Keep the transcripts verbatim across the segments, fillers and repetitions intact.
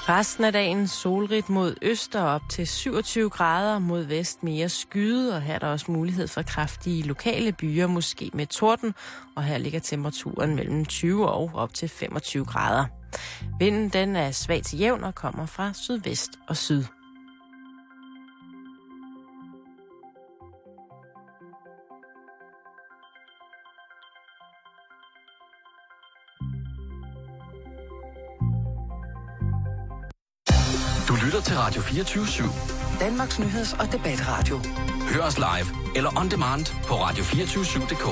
Resten af dagen solrigt mod øst og op til syvogtyve grader, mod vest mere skyet, og her er der også mulighed for kraftige lokale byer, måske med torden, og her ligger temperaturen mellem tyve og op til femogtyve grader. Vinden den er svag til jævn og kommer fra sydvest og syd. Du lytter til Radio fireogtyve syv. Danmarks nyheds- og debatradio. Hør os live eller on demand på radio to fire syv punktum d k.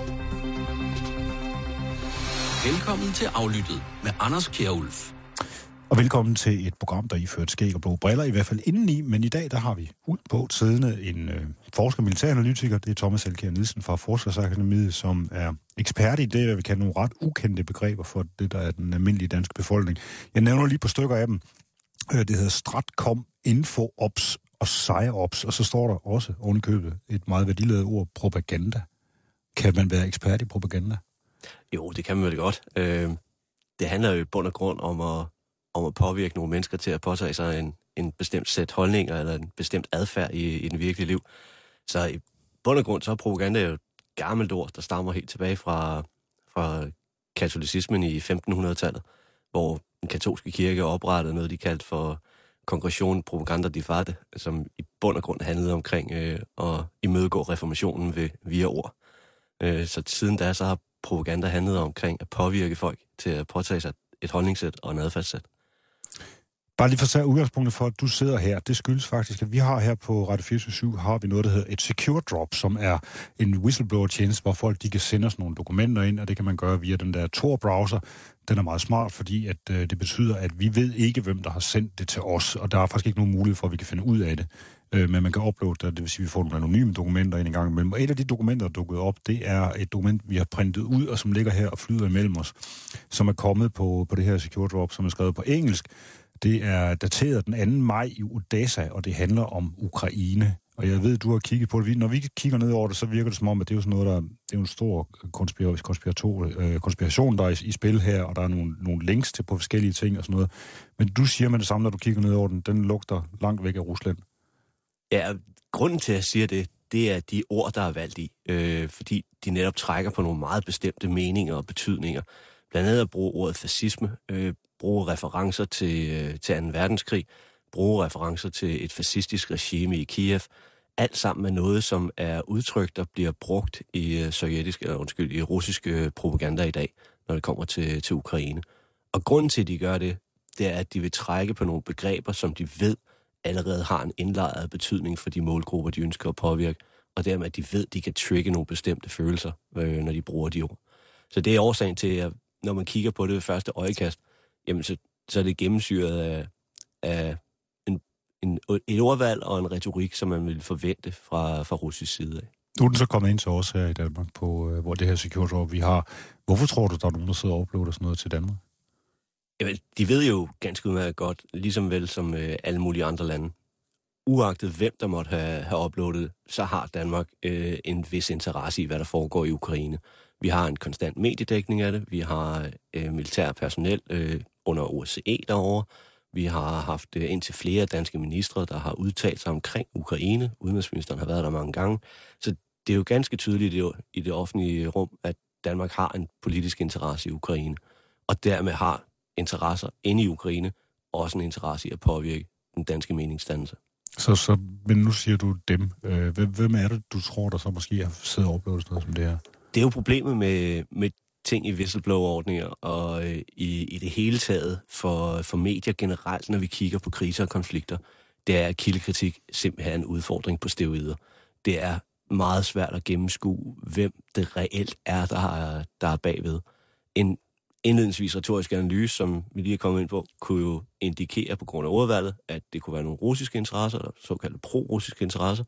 Velkommen til Aflyttet med Anders Kjærulf. Og velkommen til et program, der iført skæg og blå briller, i hvert fald indeni. Men i dag, der har vi ud på siddende en øh, forsker, militæranalytiker. Det er Thomas Elkjær Nielsen fra Forsvarsakademiet, som er ekspert i det, hvad vi kalder nogle ret ukendte begreber for det, der er den almindelige danske befolkning. Jeg nævner lige på stykker af dem. Det hedder Stratcom, InfoOps og PsyOps, og så står der også ovenikøbet et meget værdiladet ord, propaganda. Kan man være ekspert i propaganda? Jo, det kan man vel godt. Øh, det handler jo i bund og grund om at, om at påvirke nogle mennesker til at påtage sig en, en bestemt sæt holdninger eller en bestemt adfærd i, i den virkelige liv. Så i bund og grund så er propaganda jo et gammelt ord, der stammer helt tilbage fra, fra katolicismen i femten hundrede-tallet, hvor den katolske kirke oprettede noget, de kaldte for Congregation Propaganda di Fide, som i bund og grund handlede omkring øh, at imødegå reformationen ved, via ord. Øh, så siden da, så har propaganda handlet omkring at påvirke folk til at påtage sig et holdningssæt og en adfærdssæt. Bare lige for at tage udgangspunktet for, at du sidder her, det skyldes faktisk, at vi har her på Radio fireogtyve syv, har vi noget, der hedder et Secure Drop, som er en whistleblower-tjeneste, hvor folk de kan sende os nogle dokumenter ind, og det kan man gøre via den der Tor-browser. Den er meget smart, fordi at, øh, det betyder, at vi ved ikke, hvem der har sendt det til os, og der er faktisk ikke nogen mulighed for, at vi kan finde ud af det. Øh, men man kan uploade det, det vil sige, at vi får nogle anonyme dokumenter ind en gang imellem. Og et af de dokumenter, der er dukket op, det er et dokument, vi har printet ud, og som ligger her og flyder imellem os, som er kommet på, på det her Secure Drop, som er skrevet på engelsk. Det er dateret den anden maj i Odessa, og det handler om Ukraine. Og jeg ved, du har kigget på det. Når vi kigger ned over det, så virker det som om, at det er jo sådan noget, der det er en stor konspiration, der er i, i spil her, og der er nogle, nogle links til på forskellige ting og sådan noget. Men du siger med det samme, når du kigger ned over den, den lugter langt væk af Rusland. Ja, grunden til, at jeg siger det, det er de ord, der er valgt i. Øh, fordi de netop trækker på nogle meget bestemte meninger og betydninger. Blandt andet at bruge ordet fascisme, øh, bruge referencer til, øh, til anden verdenskrig, bruge referencer til et fascistisk regime i Kiev. Alt sammen er noget, som er udtryk, der bliver brugt i øh, sovjetisk, eller undskyld, i russisk øh, propaganda i dag, når det kommer til, til Ukraine. Og grunden til, at de gør det, det er, at de vil trække på nogle begreber, som de ved allerede har en indlejret betydning for de målgrupper, de ønsker at påvirke, og dermed, at de ved, at de kan trigge nogle bestemte følelser, øh, når de bruger de ord. Så det er årsagen til, at når man kigger på det ved første øjekast, jamen så, så er det gennemsyret af, af en, en, et ordvalg og en retorik, som man vil forvente fra, fra russisk side af. Nu er den så kommet ind til os her i Danmark, på, hvor det her Secure Drop vi har. Hvorfor tror du, der er nogen, der sidder og uploader sådan noget til Danmark? Jamen, de ved jo ganske udmærket godt, ligesom vel som øh, alle mulige andre lande. Uagtet hvem der måtte have, have uploadet, så har Danmark øh, en vis interesse i, hvad der foregår i Ukraine. Vi har en konstant mediedækning af det. Vi har øh, militær personel øh, under O S C E derovre. Vi har haft øh, indtil flere danske ministre, der har udtalt sig omkring Ukraine. Udenrigsministeren har været der mange gange. Så det er jo ganske tydeligt i det, i det offentlige rum, at Danmark har en politisk interesse i Ukraine. Og dermed har interesser inde i Ukraine også en interesse i at påvirke den danske meningsdannelse. Så, så, men nu siger du dem. Hvem, hvem er det, du tror, der så måske har siddet og uploadet noget som det her? Det er jo problemet med, med ting i whistleblower-ordninger og øh, i, i det hele taget for, for medier generelt, når vi kigger på kriser og konflikter. Det er, at kildekritik simpelthen er en udfordring på steroider. Det er meget svært at gennemskue, hvem det reelt er, der er, der er bagved. En indledningsvis retorisk analyse, som vi lige er kommet ind på, kunne jo indikere på grund af ordvalget, at det kunne være nogle russiske interesser, eller såkaldte pro-russiske interesser.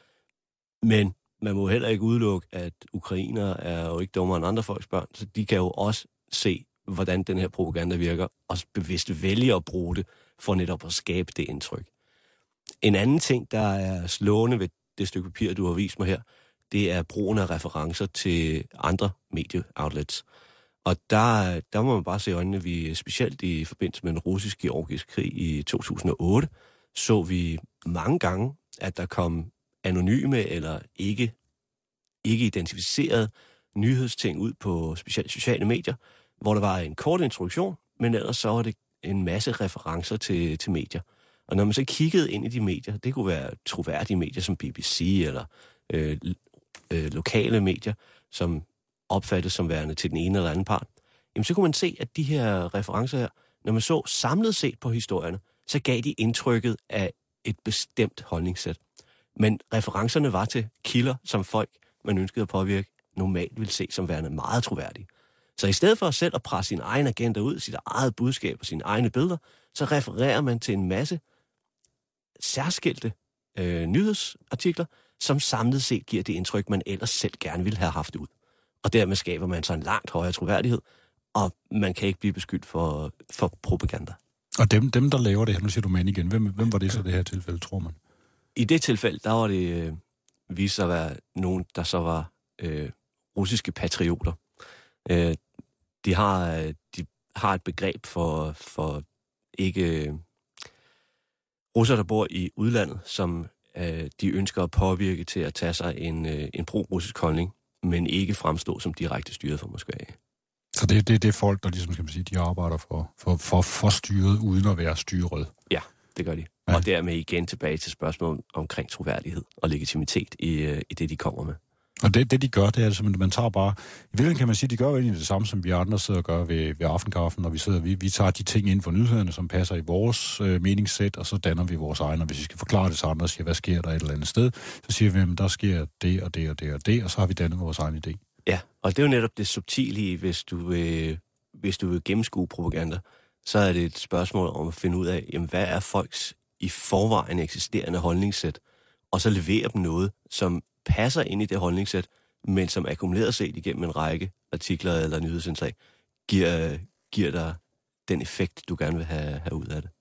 Men man må heller ikke udelukke, at ukrainer er jo ikke dummere end andre folks børn, så de kan jo også se, hvordan den her propaganda virker, og bevidst vælge at bruge det, for netop at skabe det indtryk. En anden ting, der er slående ved det stykke papir, du har vist mig her, det er brugen af referencer til andre medieoutlets. Og der, der må man bare se i øjnene, vi specielt i forbindelse med den russisk-georgiske krig i to tusind og otte, så vi mange gange, at der kom anonyme eller ikke, ikke identificerede nyhedsting ud på specielt sociale medier, hvor der var en kort introduktion, men ellers så var det en masse referencer til, til medier. Og når man så kiggede ind i de medier, det kunne være troværdige medier som B B C eller øh, øh, lokale medier, som opfattes som værende til den ene eller anden part, jamen så kunne man se, at de her referencer her, når man så samlet set på historierne, så gav de indtrykket af et bestemt holdningssæt. Men referencerne var til kilder, som folk, man ønskede at påvirke, normalt ville se som værende meget troværdige. Så i stedet for selv at presse sin egen agenda ud, sit eget budskab og sine egne billeder, så refererer man til en masse særskilte øh, nyhedsartikler, som samlet set giver det indtryk, man ellers selv gerne ville have haft ud. Og dermed skaber man så en langt højere troværdighed, og man kan ikke blive beskyldt for, for propaganda. Og dem, dem, der laver det her, nu siger du mand igen, hvem, hvem var det så det her tilfælde, tror man? I det tilfælde, der var det øh, vist sig at være nogen, der så var øh, russiske patrioter. Øh, de, har, de har et begreb for, for ikke øh, russere, der bor i udlandet, som øh, de ønsker at påvirke til at tage sig en, øh, en pro-russisk holdning, men ikke fremstå som direkte styret fra Moskva. Så det, det, det er folk, der ligesom, skal man sige, de arbejder for, for, for, for styret, uden at være styret. Ja, det gør de. Ja. Og dermed igen tilbage til spørgsmålet omkring troværdighed og legitimitet i, i det, de kommer med. Og det, det de gør, det er simpelthen, man tager bare... I virkeligheden kan man sige, de gør jo egentlig det samme, som vi andre sidder og gør ved, ved aftenkaffen, når vi sidder... Vi, vi tager de ting ind for nyhederne, som passer i vores øh, meningssæt, og så danner vi vores egne. Og hvis vi skal forklare det til andre og siger, hvad sker der et eller andet sted, så siger vi, at der sker det og det og det og det, og så har vi dannet vores egen idé. Ja, og det er jo netop det subtile i, hvis du, øh, hvis du vil gennemskue propaganda, så er det et spørgsmål om at finde ud af, jamen, hvad er folks i forvejen eksisterende holdningssæt, og så levere dem noget, som passer ind i det holdningssæt, men som akkumuleret set igennem en række artikler eller nyhedsindslag, giver, giver dig den effekt, du gerne vil have, have ud af det.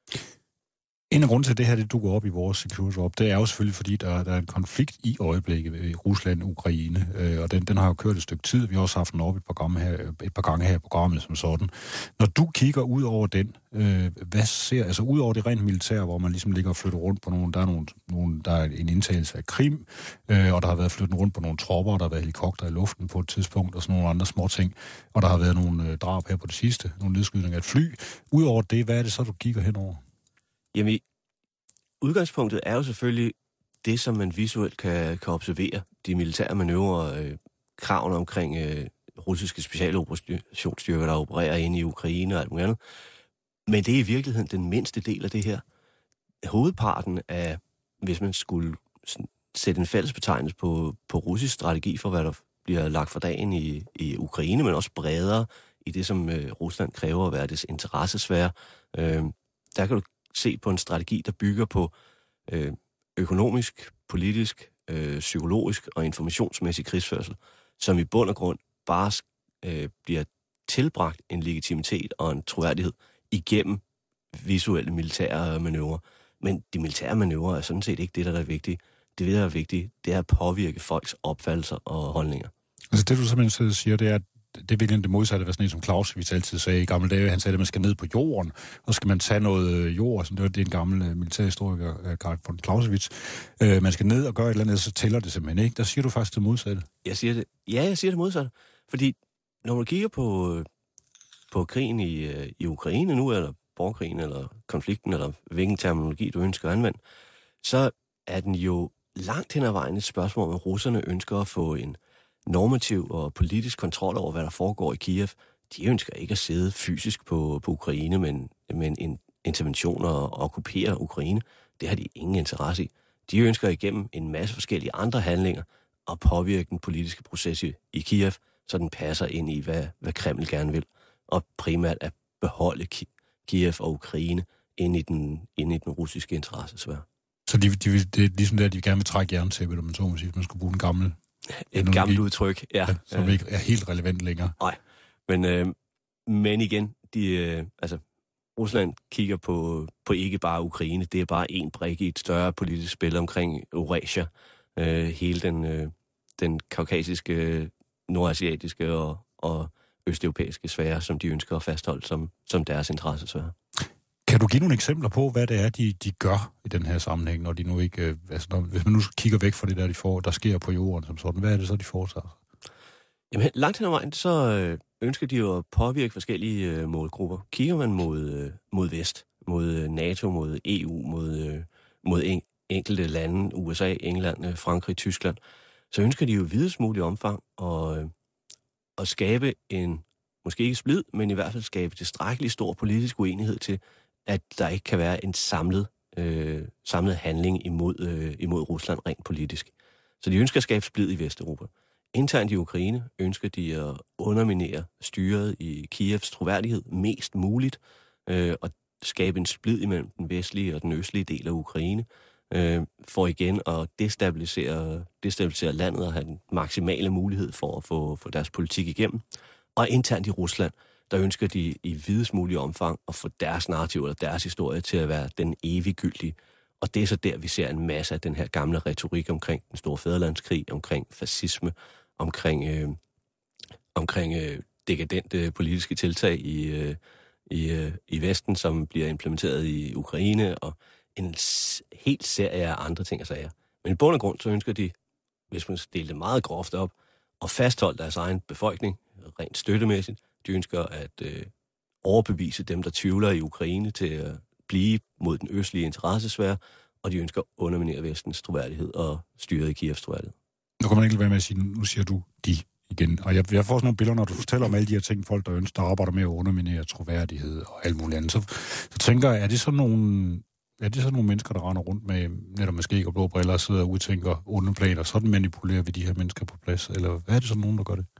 En af grunden til, at det her det dukker op i vores Security Drop, det er jo selvfølgelig, fordi der, der er en konflikt i øjeblikket i Rusland og Ukraine, øh, og den, den har jo kørt et stykke tid. Vi har også haft den op et par gange her, et par gange her i programmet som sådan. Når du kigger ud over den, øh, hvad ser, altså ud over det rent militære, hvor man ligesom ligger og flytter rundt på nogle, der er, nogle, nogle, der er en indtagelse af Krim, øh, og der har været flyttet rundt på nogle tropper, og der har været helikopter i luften på et tidspunkt, og sådan nogle andre små ting, og der har været nogle øh, drab her på det sidste, nogle nedskydninger af et fly. Ud over det, hvad er det så, du kigger henover? Jamen, udgangspunktet er jo selvfølgelig det, som man visuelt kan, kan observere. De militære manøvrer, øh, kravene omkring øh, russiske specialoperationsstyrker, der opererer inde i Ukraine og alt muligt andet. Men det er i virkeligheden den mindste del af det her. Hovedparten af, hvis man skulle sætte en fællesbetegnelse på, på russisk strategi for, hvad der bliver lagt for dagen i, i Ukraine, men også bredere i det, som øh, Rusland kræver at være dets interessesfære, øh, der kan du se på en strategi, der bygger på øh, økonomisk, politisk, øh, psykologisk og informationsmæssig krigsførsel, som i bund og grund bare øh, bliver tilbragt en legitimitet og en troværdighed igennem visuelle militære manøvrer. Men de militære manøvrer er sådan set ikke det, der er vigtigt. Det, der er vigtigt, det er at påvirke folks opfattelser og holdninger. Altså det, du simpelthen siger, det er, at det er virkelig det modsatte, hvad sådan en som Clausewitz altid sagde i gamle dage. Han sagde, at man skal ned på jorden, og skal man tage noget jord, sådan det var det en gammel militærhistoriker, Karl von Clausewitz. Øh, man skal ned og gøre et eller andet, så tæller det simpelthen ikke. Der siger du faktisk det modsatte. Jeg siger det. Ja, jeg siger det modsatte. Fordi når man kigger på, på krigen i, i Ukraine nu, eller borgerkrigen, eller konflikten, eller hvilken terminologi du ønsker at anvende, så er den jo langt hen ad vejen et spørgsmål, om russerne ønsker at få en normativ og politisk kontrol over, hvad der foregår i Kiev. De ønsker ikke at sidde fysisk på, på Ukraine, men, men en intervention og okkupere Ukraine. Det har de ingen interesse i. De ønsker igennem en masse forskellige andre handlinger at påvirke den politiske proces i, i Kiev, så den passer ind i, hvad, hvad Kreml gerne vil. Og primært at beholde Ki- Kiev og Ukraine inde i den, inde i den russiske interessesfære. Så de, de, det er ligesom det, at de gerne vil trække jerntæppet, om man så må sige, man skulle bruge den gamle et gammelt udtryk, ja. ja som ikke er helt relevant længere. Nej, men, øh, men igen, de, øh, altså, Rusland kigger på, på ikke bare Ukraine, det er bare en brik i et større politisk spil omkring Eurasia, øh, hele den, øh, den kaukasiske, nordasiatiske og, og østeuropæiske sfære, som de ønsker at fastholde som, som deres interessesfære. Kan du give nogle eksempler på, hvad det er, de, de gør i den her sammenhæng, når de nu ikke, øh, altså når, hvis man nu kigger væk fra det der, de får, der sker på jorden som sådan, hvad er det så, de foretager? Jamen, langt hen ad vejen, så øh, ønsker de jo at påvirke forskellige øh, målgrupper. Kigger man mod, øh, mod vest, mod øh, NATO, mod E U, mod, øh, mod en, enkelte lande, U S A, England, øh, Frankrig, Tyskland, så ønsker de jo i videst mulig omfang at, øh, at skabe en, måske ikke splid, men i hvert fald skabe tilstrækkelig stor politisk uenighed til, at der ikke kan være en samlet, øh, samlet handling imod, øh, imod Rusland rent politisk. Så de ønsker at skabe splid i Vesteuropa. Internt i Ukraine ønsker de at underminere styret i Kievs troværdighed mest muligt, øh, og skabe en splid imellem den vestlige og den østlige del af Ukraine, øh, for igen at destabilisere, destabilisere landet og have den maksimale mulighed for at få, få deres politik igennem. Og internt i Rusland, der ønsker de i videst mulig omfang at få deres narrativ eller deres historie til at være den eviggyldige. Og det er så der, vi ser en masse af den her gamle retorik omkring den store fædrelandskrig, omkring fascisme, omkring, øh, omkring øh, dekadente politiske tiltag i, øh, i, øh, i Vesten, som bliver implementeret i Ukraine, og en helt serie af andre ting og sager. Men i bund og grund, så ønsker de, hvis man deler det meget groft op, at fastholde deres egen befolkning, rent støttemæssigt. De ønsker at øh, overbevise dem, der tvivler i Ukraine, til at blive mod den østlige interessesfære, og de ønsker at underminere Vestens troværdighed og styret i Kievs troværdighed. Nu kan man ikke være med at sige, nu siger du de igen. Og jeg, jeg får sådan nogle billeder, når du fortæller om alle de her ting, folk der ønsker, der arbejder med at underminere troværdighed og alt muligt andet. Så, så tænker jeg, er det sådan nogle, er det sådan nogle mennesker, der render rundt med netop med skæg og blå briller og sidder og udtænker underplaner, sådan manipulerer vi de her mennesker på plads? Eller hvad er det sådan nogen, der gør det?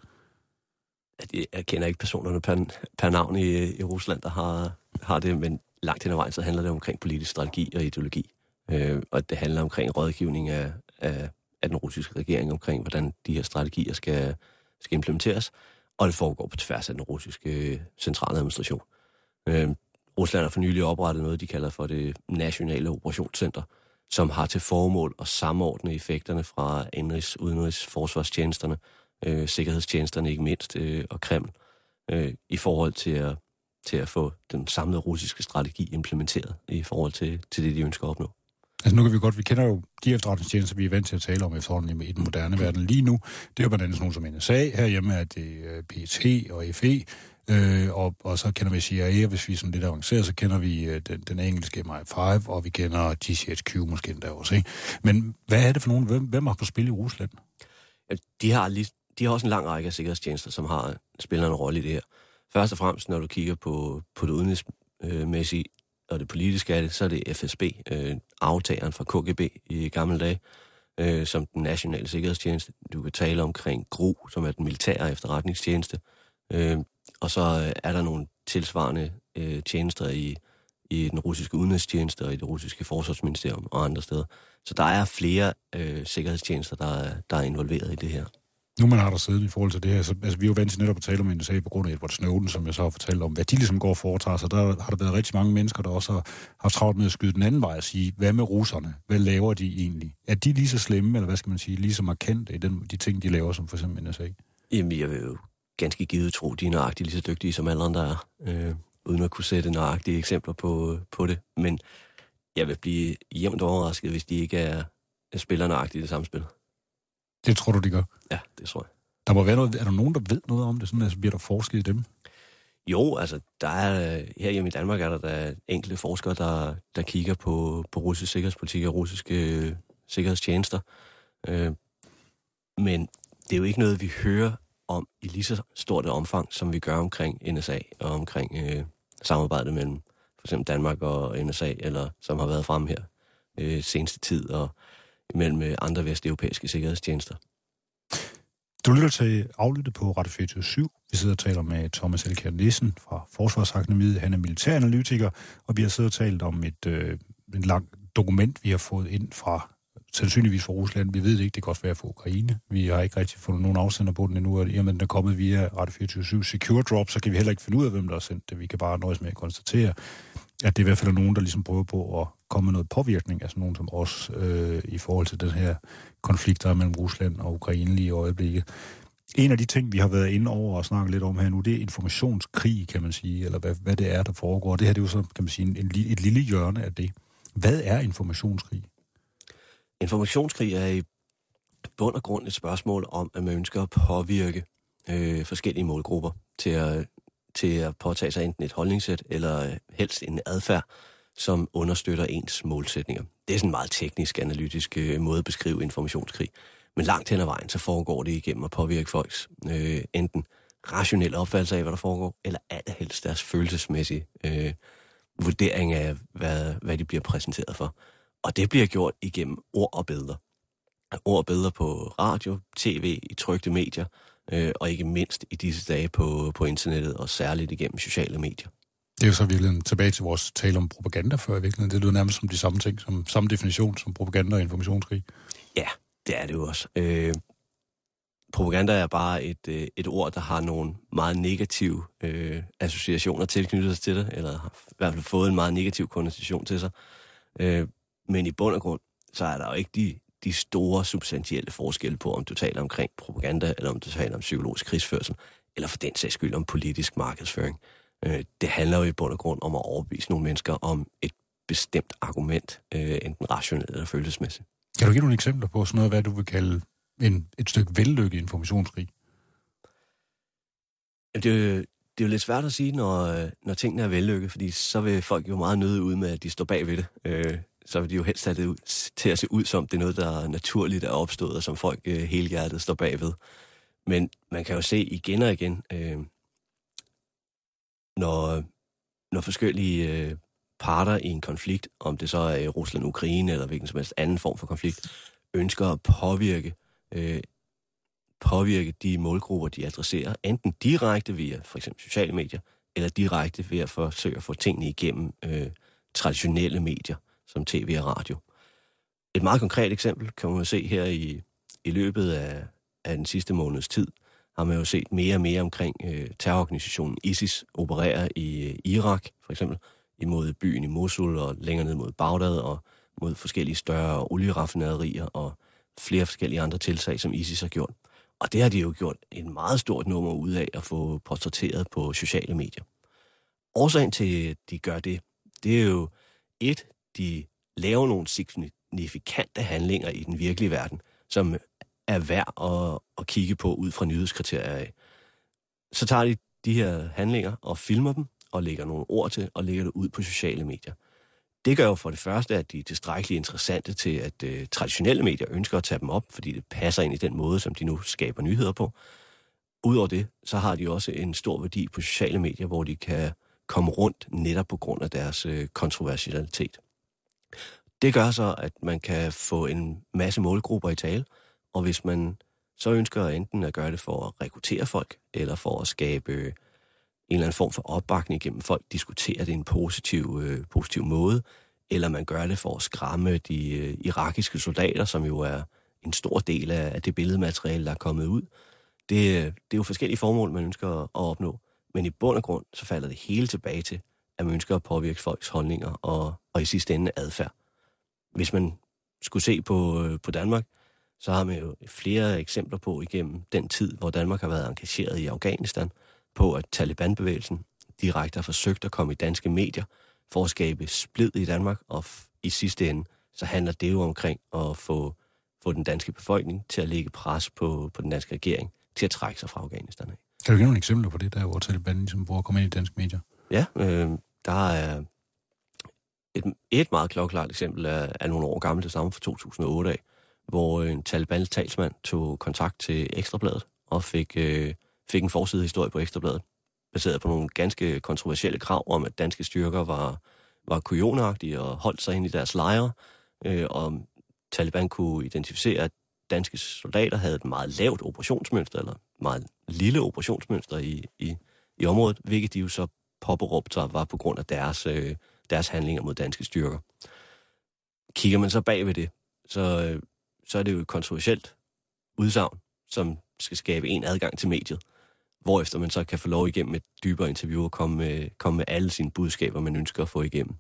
Jeg kender ikke personerne per, per navn i, i Rusland, der har, har det, men langt hen ad vejen, så handler det omkring politisk strategi og ideologi. Øh, og det handler omkring rådgivning af, af, af den russiske regering, omkring hvordan de her strategier skal, skal implementeres. Og det foregår på tværs af den russiske centrale administration. Øh, Rusland har for nylig oprettet noget, de kalder for det nationale operationscenter, som har til formål at samordne effekterne fra indrigs, udenrigs, forsvarstjenesterne, øh, sikkerhedstjenesterne ikke mindst, øh, og Kreml, øh, i forhold til at, til at få den samlede russiske strategi implementeret i forhold til, til det, de ønsker at opnå. Altså nu kan vi godt, vi kender jo de efterretningstjenester, vi er vant til at tale om efterhånden i den moderne verden lige nu. Det er jo blandt andet sådan nogle som N S A, herhjemme er det P E T og F E, øh, og, og så kender vi C I A, og hvis vi er sådan lidt avanceret, så kender vi øh, den, den engelske M I fem, og vi kender G C H Q måske endda også, ikke? Men hvad er det for nogen? Hvem, hvem har på spil i Rusland? Ja, de har lige De har også en lang række af sikkerhedstjenester, som har spiller en rolle i det her. Først og fremmest, når du kigger på, på det udenrigsmæssige og det politiske af det, så er det F S B, øh, aftageren fra K G B i gamle dage, øh, som den nationale sikkerhedstjeneste. Du kan tale omkring G R U, som er den militære efterretningstjeneste. Øh, og så er der nogle tilsvarende øh, tjenester i, i den russiske udenrigstjeneste og i det russiske forsvarsministerium og andre steder. Så der er flere øh, sikkerhedstjenester, der er, der er involveret i det her. Nu man har der siddet i forhold til det her, så altså, vi er jo vant til netop at tale om N S A på grund af Edward Snowden, som jeg så har fortalt om, hvad de ligesom går og foretager sig. Der har der været rigtig mange mennesker, der også har haft travlt med at skyde den anden vej og sige, hvad med russerne? Hvad laver de egentlig? Er de lige så slemme, eller hvad skal man sige, lige så markante i den, de ting, de laver, som for eksempel N S A? Jamen, jeg vil jo ganske givet tro, de er nøjagtigt lige så dygtige som alle andre er, øh, uden at kunne sætte nøjagtige eksempler på, på det. Men jeg vil blive jævnt overrasket, hvis de ikke er, er spiller nøjagtigt i det samme spil. Det tror du, de gør? Ja, det tror jeg. Der må være noget, er der nogen, der ved noget om det, sådan altså bliver der forsket i dem? Jo, altså, der er, her hjemme i Danmark er der, der er enkelte forskere, der, der kigger på, på russisk sikkerhedspolitik og russiske øh, sikkerhedstjenester. Øh, men det er jo ikke noget, vi hører om i lige så stort et omfang, som vi gør omkring N S A og omkring øh, samarbejdet mellem for eksempel Danmark og N S A, eller som har været frem her øh, seneste tid, og mellem andre vesteuropæiske sikkerhedstjenester. Du lytter til Aflyttet på Radio fireogtyve syv. Vi sidder og taler med Thomas Elkjær Nielsen fra Forsvarsakademiet. Han er militæranalytiker, og vi har siddet og talt om et, øh, et langt dokument, vi har fået ind fra, sandsynligvis fra Rusland. Vi ved det ikke, det kan også være fra Ukraine. Vi har ikke rigtig fundet nogen afsender på den endnu, og i og med den er kommet via Radio fireogtyve syv Secure Drop, så kan vi heller ikke finde ud af, hvem der har sendt det. Vi kan bare nøjes med at konstatere, at det i hvert fald er nogen, der ligesom prøver på at komme med noget påvirkning, altså nogen som os, øh, i forhold til den her konflikt, der er mellem Rusland og Ukraine lige i øjeblikket. En af de ting, vi har været inde over og snakket lidt om her nu, det er informationskrig, kan man sige, eller hvad, hvad det er, der foregår. Det her det er jo så, kan man sige, en, et lille hjørne af det. Hvad er informationskrig? Informationskrig er i bund og grund et spørgsmål om, at man ønsker at påvirke øh, forskellige målgrupper til at, til at påtage sig enten et holdningssæt eller helst en adfærd, som understøtter ens målsætninger. Det er sådan en meget teknisk, analytisk øh, måde at beskrive informationskrig. Men langt hen ad vejen, så foregår det igennem at påvirke folks øh, enten rationelle opfattelse af, hvad der foregår, eller allerhelst deres følelsesmæssige øh, vurdering af, hvad, hvad de bliver præsenteret for. Og det bliver gjort igennem ord og billeder. Ord og billeder på radio, tv, i trykte medier, øh, og ikke mindst i disse dage på, på internettet, og særligt igennem sociale medier. Det er jo så virkelig tilbage til vores tale om propaganda før i virkeligheden. Det lyder nærmest som de samme ting, som samme definition som propaganda og informationskrig. Ja, det er det jo også. Øh, propaganda er bare et, øh, et ord, der har nogle meget negative øh, associationer tilknyttet sig til det, eller har i hvert fald fået en meget negativ konnotation til sig. Øh, men i bund og grund, så er der jo ikke de, de store substantielle forskelle på, om du taler omkring propaganda, eller om du taler om psykologisk krigsførsel, eller for den sags skyld om politisk markedsføring. Øh, det handler jo i bund og grund om at overbevise nogle mennesker om et bestemt argument, øh, enten rationelt eller følelsesmæssigt. Kan du give nogle eksempler på sådan noget, hvad du vil kalde en, et stykke vellykket informationskrig? Det, det er jo lidt svært at sige, når, når tingene er vellykket, fordi så vil folk jo meget nødig ud med, at de står bag ved det. Øh, så vil de jo helst have det ud, til at se ud som, det er noget, der naturligt er opstået, og som folk øh, helhjertet står bag ved. Men man kan jo se igen og igen, øh, når, når forskellige øh, parter i en konflikt, om det så er Rusland, Ukraine eller hvilken som helst anden form for konflikt, ønsker at påvirke, øh, påvirke de målgrupper, de adresserer, enten direkte via for eksempel sociale medier, eller direkte ved at forsøge at få tingene igennem øh, traditionelle medier, som tv og radio. Et meget konkret eksempel kan man jo se her i, i løbet af, af den sidste måneds tid, har man jo set mere og mere omkring øh, terrororganisationen ISIS operere i øh, Irak, for eksempel, imod byen i Mosul og længere ned mod Bagdad og mod forskellige større olieraffinaderier og flere forskellige andre tiltag, som ISIS har gjort. Og det har de jo gjort en meget stort nummer ud af at få portrætteret på sociale medier. Årsagen til, at de gør det, det er jo et, de laver nogle signifikante handlinger i den virkelige verden, som er værd at, at kigge på ud fra nyhedskriterier af. Så tager de de her handlinger og filmer dem, og lægger nogle ord til, og lægger det ud på sociale medier. Det gør jo for det første, at de er tilstrækkeligt interessante til, at øh, traditionelle medier ønsker at tage dem op, fordi det passer ind i den måde, som de nu skaber nyheder på. Udover det, så har de også en stor værdi på sociale medier, hvor de kan komme rundt netop på grund af deres øh, kontroversialitet. Det gør så, at man kan få en masse målgrupper i tale, og hvis man så ønsker enten at gøre det for at rekruttere folk, eller for at skabe øh, en eller anden form for opbakning gennem folk, diskuterer det i en positiv, øh, positiv måde, eller man gør det for at skræmme de øh, irakiske soldater, som jo er en stor del af, af det billedmateriale, der er kommet ud. Det, det er jo forskellige formål, man ønsker at opnå, men i bund og grund, så falder det hele tilbage til, at man ønsker at påvirke folks holdninger og, og i sidste ende adfærd. Hvis man skulle se på, øh, på Danmark, så har man jo flere eksempler på igennem den tid, hvor Danmark har været engageret i Afghanistan, på at Taliban-bevægelsen direkte har forsøgt at komme i danske medier for at skabe splid i Danmark, og i sidste ende, så handler det jo omkring at få, få den danske befolkning til at lægge pres på, på den danske regering, til at trække sig fra Afghanistan af. Kan du give nogle eksempler på det, der hvor Taliban ligesom bruger at komme ind i danske medier? Ja, øh, der er et, et meget klokkeklart eksempel af, af nogle år gammelt, det samme fra to tusind og otte af, hvor en Talibans talsmand tog kontakt til Ekstrabladet og fik... Øh, fik en forsidehistorie på Ekstrabladet, baseret på nogle ganske kontroversielle krav om, at danske styrker var, var kujonagtige og holdt sig ind i deres lejre, øh, og Taliban kunne identificere, at danske soldater havde et meget lavt operationsmønster, eller meget lille operationsmønster i, i, i området, hvilket de jo så påberåbte sig var på grund af deres, øh, deres handlinger mod danske styrker. Kigger man så bag ved det, så, øh, så er det jo et kontroversielt udsagn, som skal skabe en adgang til mediet, hvorefter man så kan få lov igennem et dybere interview og komme med, komme med alle sine budskaber, man ønsker at få igennem.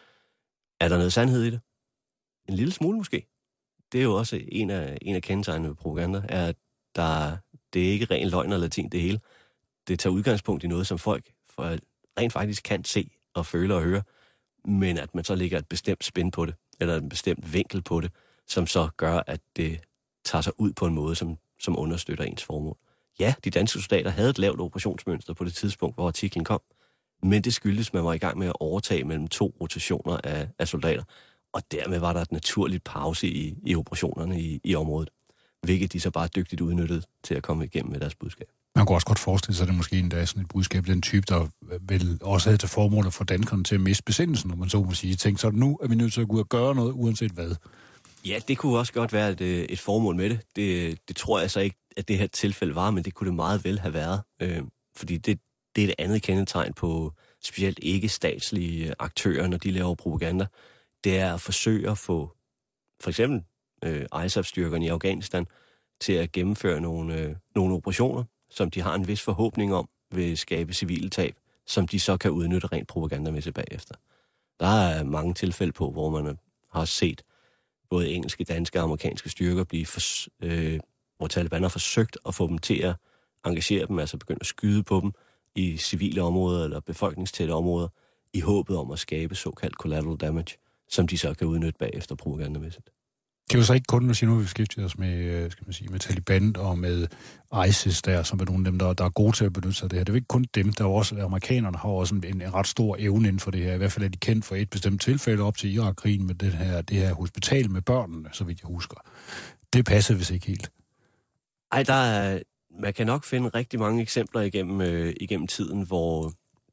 Er der noget sandhed i det? En lille smule måske. Det er jo også en af, en af kendetegnene ved propaganda, er, at der, det det er ikke ren løgn og latin det hele. Det tager udgangspunkt i noget, som folk for rent faktisk kan se og føle og høre, men at man så lægger et bestemt spin på det, eller en bestemt vinkel på det, som så gør, at det tager sig ud på en måde, som, som understøtter ens formål. Ja, de danske soldater havde et lavt operationsmønster på det tidspunkt, hvor artiklen kom, men det skyldes, at man var i gang med at overtage mellem to rotationer af, af soldater, og dermed var der et naturligt pause i, i operationerne i, i området, hvilket de så bare dygtigt udnyttede til at komme igennem med deres budskab. Man kunne også godt forestille sig, at det måske endda er sådan et budskab, den type, der vel også havde til formål at få danskerne til at miste besindelsen, når man så må sige. Tænk så, nu er vi nødt til at gå ud og gøre noget, uanset hvad. Ja, det kunne også godt være et, et formål med det. det. Det tror jeg så ikke, at det her tilfælde var, men det kunne det meget vel have været. Øh, fordi det, det er et andet kendetegn på specielt ikke-statslige aktører, når de laver propaganda. Det er at forsøge at få for eksempel øh, I S A F-styrkerne i Afghanistan til at gennemføre nogle, øh, nogle operationer, som de har en vis forhåbning om vil skabe civile tab, som de så kan udnytte rent propagandamæssigt bagefter. Der er mange tilfælde på, hvor man har set både engelske, danske og amerikanske styrker blive for, øh, hvor Taliban har forsøgt at få dem til at engagere dem, altså begynde at skyde på dem i civile områder eller befolkningstætte områder, i håbet om at skabe såkaldt collateral damage, som de så kan udnytte bagefter propagandamæssigt. Det er jo så ikke kun, at sige, nu vi beskæftiger os med, skal man sige, med Taliban og med ISIS der, som er nogle af dem, der, der er gode til at benytte sig af det her. Det er jo ikke kun dem, der er også, amerikanerne har også en, en ret stor evne inden for det her. I hvert fald er de kendt for et bestemt tilfælde op til Irak-krigen med det her, det her hospital med børnene, så vidt jeg husker. Det passer vist ikke helt. Ej, der er, man kan nok finde rigtig mange eksempler igennem, øh, igennem tiden, hvor,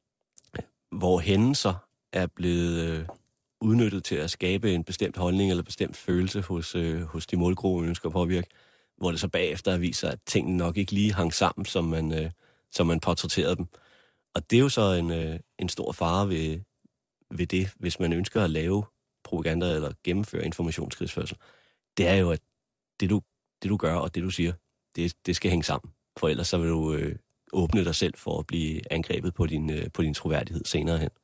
hvor hændelser er blevet øh, udnyttet til at skabe en bestemt holdning eller bestemt følelse hos, øh, hos de målgrupper, man ønsker at påvirke, hvor det så bagefter viser, at tingene nok ikke lige hang sammen, som man, øh, som man portrætterede dem. Og det er jo så en, øh, en stor fare ved, ved det, hvis man ønsker at lave propaganda eller gennemføre informationskrigsførsel. Det er jo, at det du, det du gør og det du siger, det, det skal hænge sammen. For ellers så vil du øh, åbne dig selv for at blive angrebet på din, øh, på din troværdighed senere hen.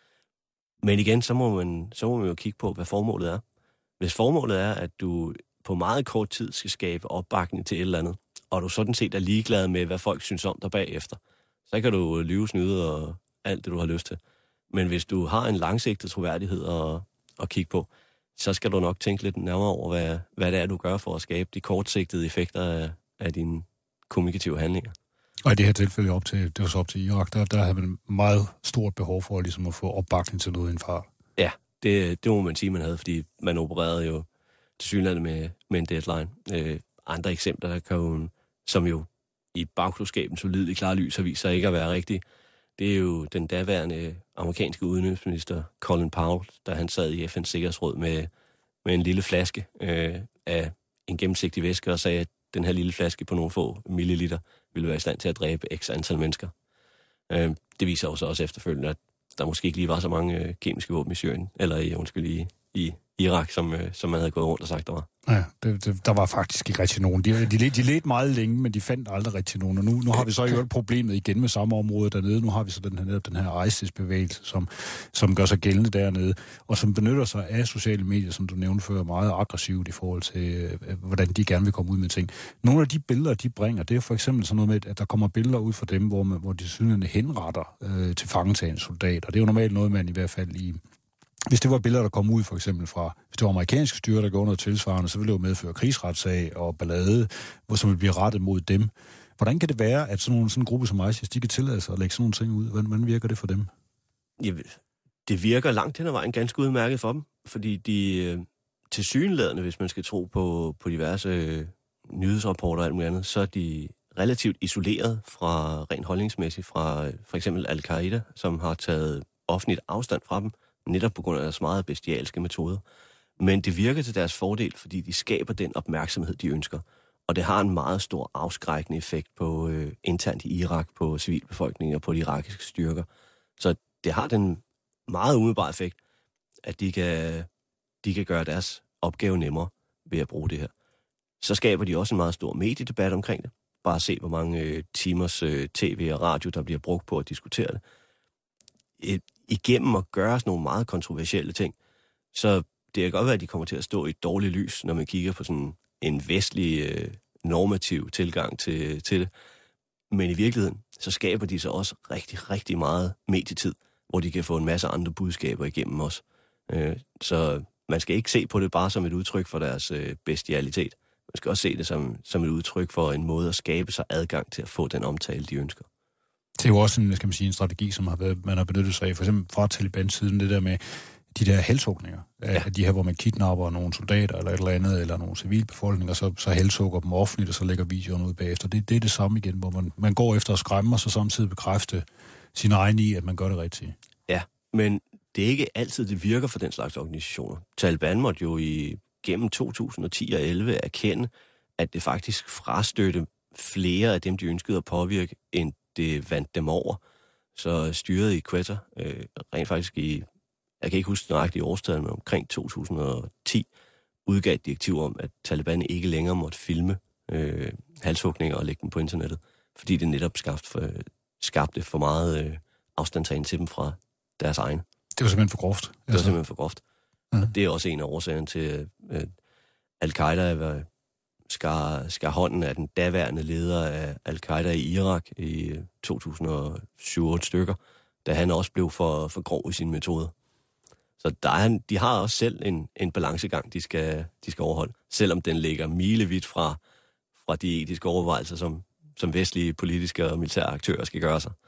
Men igen, så må, man, så må man jo kigge på, hvad formålet er. Hvis formålet er, at du på meget kort tid skal skabe opbakning til et eller andet, og du sådan set er ligeglad med, hvad folk synes om dig bagefter, så kan du lyve, snyde og alt det, du har lyst til. Men hvis du har en langsigtet troværdighed at, at kigge på, så skal du nok tænke lidt nærmere over, hvad, hvad det er, du gør for at skabe de kortsigtede effekter af, af dine kommunikative handlinger. Og i det her tilfælde op til, det var så op til Irak, der, der havde man meget stort behov for ligesom at få opbakning til noget indfart. Ja, det, det må man sige, man havde, fordi man opererede jo tilsyneladende med, med en deadline. Øh, andre eksempler, der kan jo, som jo i bagklodskaben solid i klare lys har vist sig ikke at være rigtige, det er jo den daværende amerikanske udenrigsminister Colin Powell, da han sad i F N's Sikkerhedsråd med, med en lille flaske øh, af en gennemsigtig væske og sagde, at den her lille flaske på nogle få milliliter ville være i stand til at dræbe x antal mennesker. Øh, det viser jo så også efterfølgende, at der måske ikke lige var så mange øh, kemiske våben i Syrien, eller i, undskyld, i, i Irak, som, øh, som man havde gået rundt og sagt, der var. Ja, det, det, der var faktisk ikke rigtig nogen. De, de, de ledte meget længe, men de fandt aldrig rigtig nogen. Og nu, nu har vi så jo problemet igen med samme område dernede. Nu har vi så den her, den her ISIS-bevægelse, som, som gør sig gældende dernede, og som benytter sig af sociale medier, som du nævnte før, meget aggressivt i forhold til, øh, hvordan de gerne vil komme ud med ting. Nogle af de billeder, de bringer, det er for eksempel sådan noget med, at der kommer billeder ud fra dem, hvor, man, hvor de synligheden henretter øh, til fangetagende soldater. Det er jo normalt noget, man i hvert fald i... Hvis det var billeder, der kom ud for eksempel fra, hvis det var amerikanske styre, der gjorde noget tilsvarende, så ville det jo medføre krigsretssag og ballade, som ville blive rettet mod dem. Hvordan kan det være, at sådan, nogle, sådan en gruppe som ISIS, de kan tillade sig at lægge sådan nogle ting ud? Hvordan, hvordan virker det for dem? Ja, det virker langt hen ad vejen ganske udmærket for dem, fordi de øh, tilsyneladende, hvis man skal tro på, på diverse øh, nyhedsrapporter og alt muligt andet, så er de relativt isoleret fra rent holdningsmæssigt fra for eksempel Al-Qaida, som har taget offentligt afstand fra dem, netop på grund af deres meget bestialske metoder. Men det virker til deres fordel, fordi de skaber den opmærksomhed, de ønsker. Og det har en meget stor afskrækkende effekt på øh, internt i Irak, på civilbefolkningen og på de irakiske styrker. Så det har den meget umiddelbare effekt, at de kan, de kan gøre deres opgave nemmere ved at bruge det her. Så skaber de også en meget stor mediedebat omkring det. Bare se, hvor mange øh, timers øh, tv og radio, der bliver brugt på at diskutere det. Et, igennem at gøre sådan nogle meget kontroversielle ting. Så det kan godt være, at de kommer til at stå i et dårligt lys, når man kigger på sådan en vestlig, øh, normativ tilgang til, til det. Men i virkeligheden, så skaber de så også rigtig, rigtig meget medietid, hvor de kan få en masse andre budskaber igennem os. Øh, så man skal ikke se på det bare som et udtryk for deres øh, bestialitet. Man skal også se det som, som et udtryk for en måde at skabe sig adgang til at få den omtale, de ønsker. Det er jo også en, skal man sige, en strategi, som har været, man har benyttet sig af, for eksempel fra Taliban-siden, det der med de der halshugninger, ja. De her, hvor man kidnapper nogle soldater eller et eller andet, eller nogle civilbefolkninger, så, så halshugger dem offentligt, og så lægger videoen ud bagefter. Det, det er det samme igen, hvor man, man går efter at skræmme, og så samtidig bekræfte sin egen i, at man gør det rigtigt. Ja, men det er ikke altid, det virker for den slags organisationer. Taliban måtte jo i gennem to tusind og ti og elleve erkende, at det faktisk frastødte flere af dem, de ønskede at påvirke, end det vandt dem over. Så styret i Quetta, øh, rent faktisk i, jeg kan ikke huske nøjagtigt i årstallet, men omkring to tusind og ti, udgav et direktiv om, at Taliban ikke længere måtte filme øh, halshugninger og lægge dem på internettet, fordi det netop skabte for, skabte for meget øh, afstandtagen til dem fra deres egne. Det var simpelthen for groft. Det var altså. simpelthen for groft. Ja. Og det er også en af årsagerne til, at øh, Al-Qaida skar, skar hånden af den daværende leder af Al-Qaida i Irak i to tusind og syv otte stykker, da han også blev for, for grov i sine metoder. Så der er, de har også selv en, en balancegang, de skal, de skal overholde, selvom den ligger milevidt fra, fra de etiske overvejelser, som, som vestlige politiske og militære aktører skal gøre sig.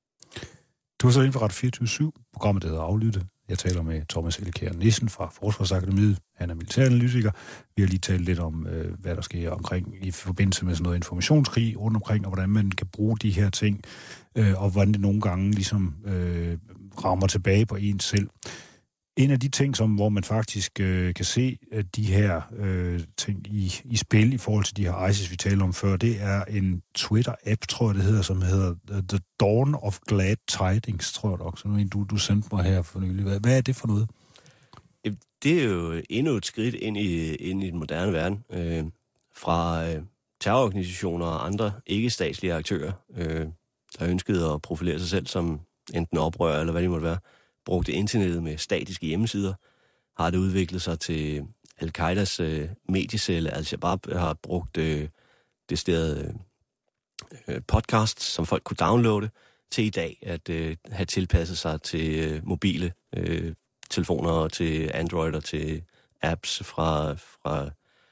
Du har så inden for Radio fireogtyve syv, programmet der hedder Aflyttet. Jeg taler med Thomas Elkjær Nissen fra Forsvarsakademiet. Han er militæranalytiker. Vi har lige talt lidt om, øh, hvad der sker omkring i forbindelse med sådan noget informationskrig rundt omkring, og hvordan man kan bruge de her ting, øh, og hvordan det nogle gange ligesom øh, rammer tilbage på en selv. En af de ting, som, hvor man faktisk øh, kan se at de her øh, ting i, i spil i forhold til de her ISIS, vi talte om før, det er en Twitter-app, tror jeg det hedder, som hedder The Dawn of Glad Tidings, tror jeg nok. Så nu du, du sendte mig her for nylig. Hvad, hvad er det for noget? Det er jo endnu et skridt ind i, ind i den moderne verden. Øh, fra øh, terrororganisationer og andre ikke-statslige aktører, øh, der ønskede at profilere sig selv som enten oprør eller hvad det måtte være, brugte internettet med statiske hjemmesider, har det udviklet sig til Al-Qaidas øh, mediecelle. Al-Shabaab har brugt øh, det sted øh, podcasts, som folk kunne downloade, til i dag at øh, have tilpasset sig til øh, mobile øh, telefoner og til Android og til apps fra, fra,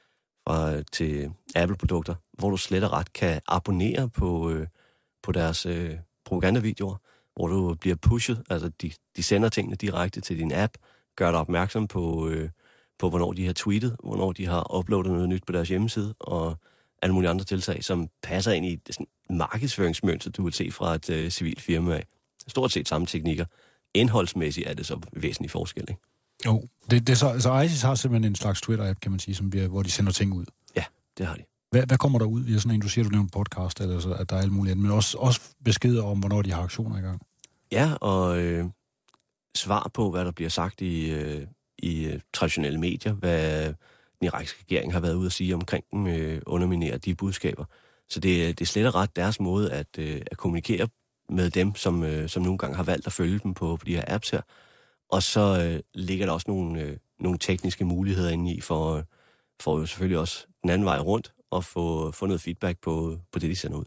fra til Apple-produkter, hvor du slet og ret kan abonnere på, øh, på deres øh, propagandavideoer, hvor du bliver pushet, altså de, de sender tingene direkte til din app, gør dig opmærksom på, øh, på, hvornår de har tweetet, hvornår de har uploadet noget nyt på deres hjemmeside, og alle mulige andre tiltag, som passer ind i det sådan markedsføringsmønster, du vil se fra et øh, civilt firma af. Stort set samme teknikker. Indholdsmæssigt er det så væsentlig forskel, ikke? Jo, det, det er så, altså ISIS har simpelthen en slags Twitter-app, kan man sige, som bliver, hvor de sender ting ud. Ja, det har de. Hvad, hvad kommer der ud via sådan en, du siger, du nævner podcast, eller så, at der er alt muligt andet, men også, også beskeder om, hvornår de har aktioner i gang? Ja, og øh, svar på, hvad der bliver sagt i, øh, i øh, traditionelle medier, hvad den irakiske regering har været ude at sige omkring dem, øh, underminere de budskaber. Så det, det er slet og ret deres måde at, øh, at kommunikere med dem, som, øh, som nogle gange har valgt at følge dem på, på de her apps her. Og så øh, ligger der også nogle, øh, nogle tekniske muligheder inde i, for, øh, for jo selvfølgelig også den anden vej rundt, og få, få noget feedback på, på det, de sender ud.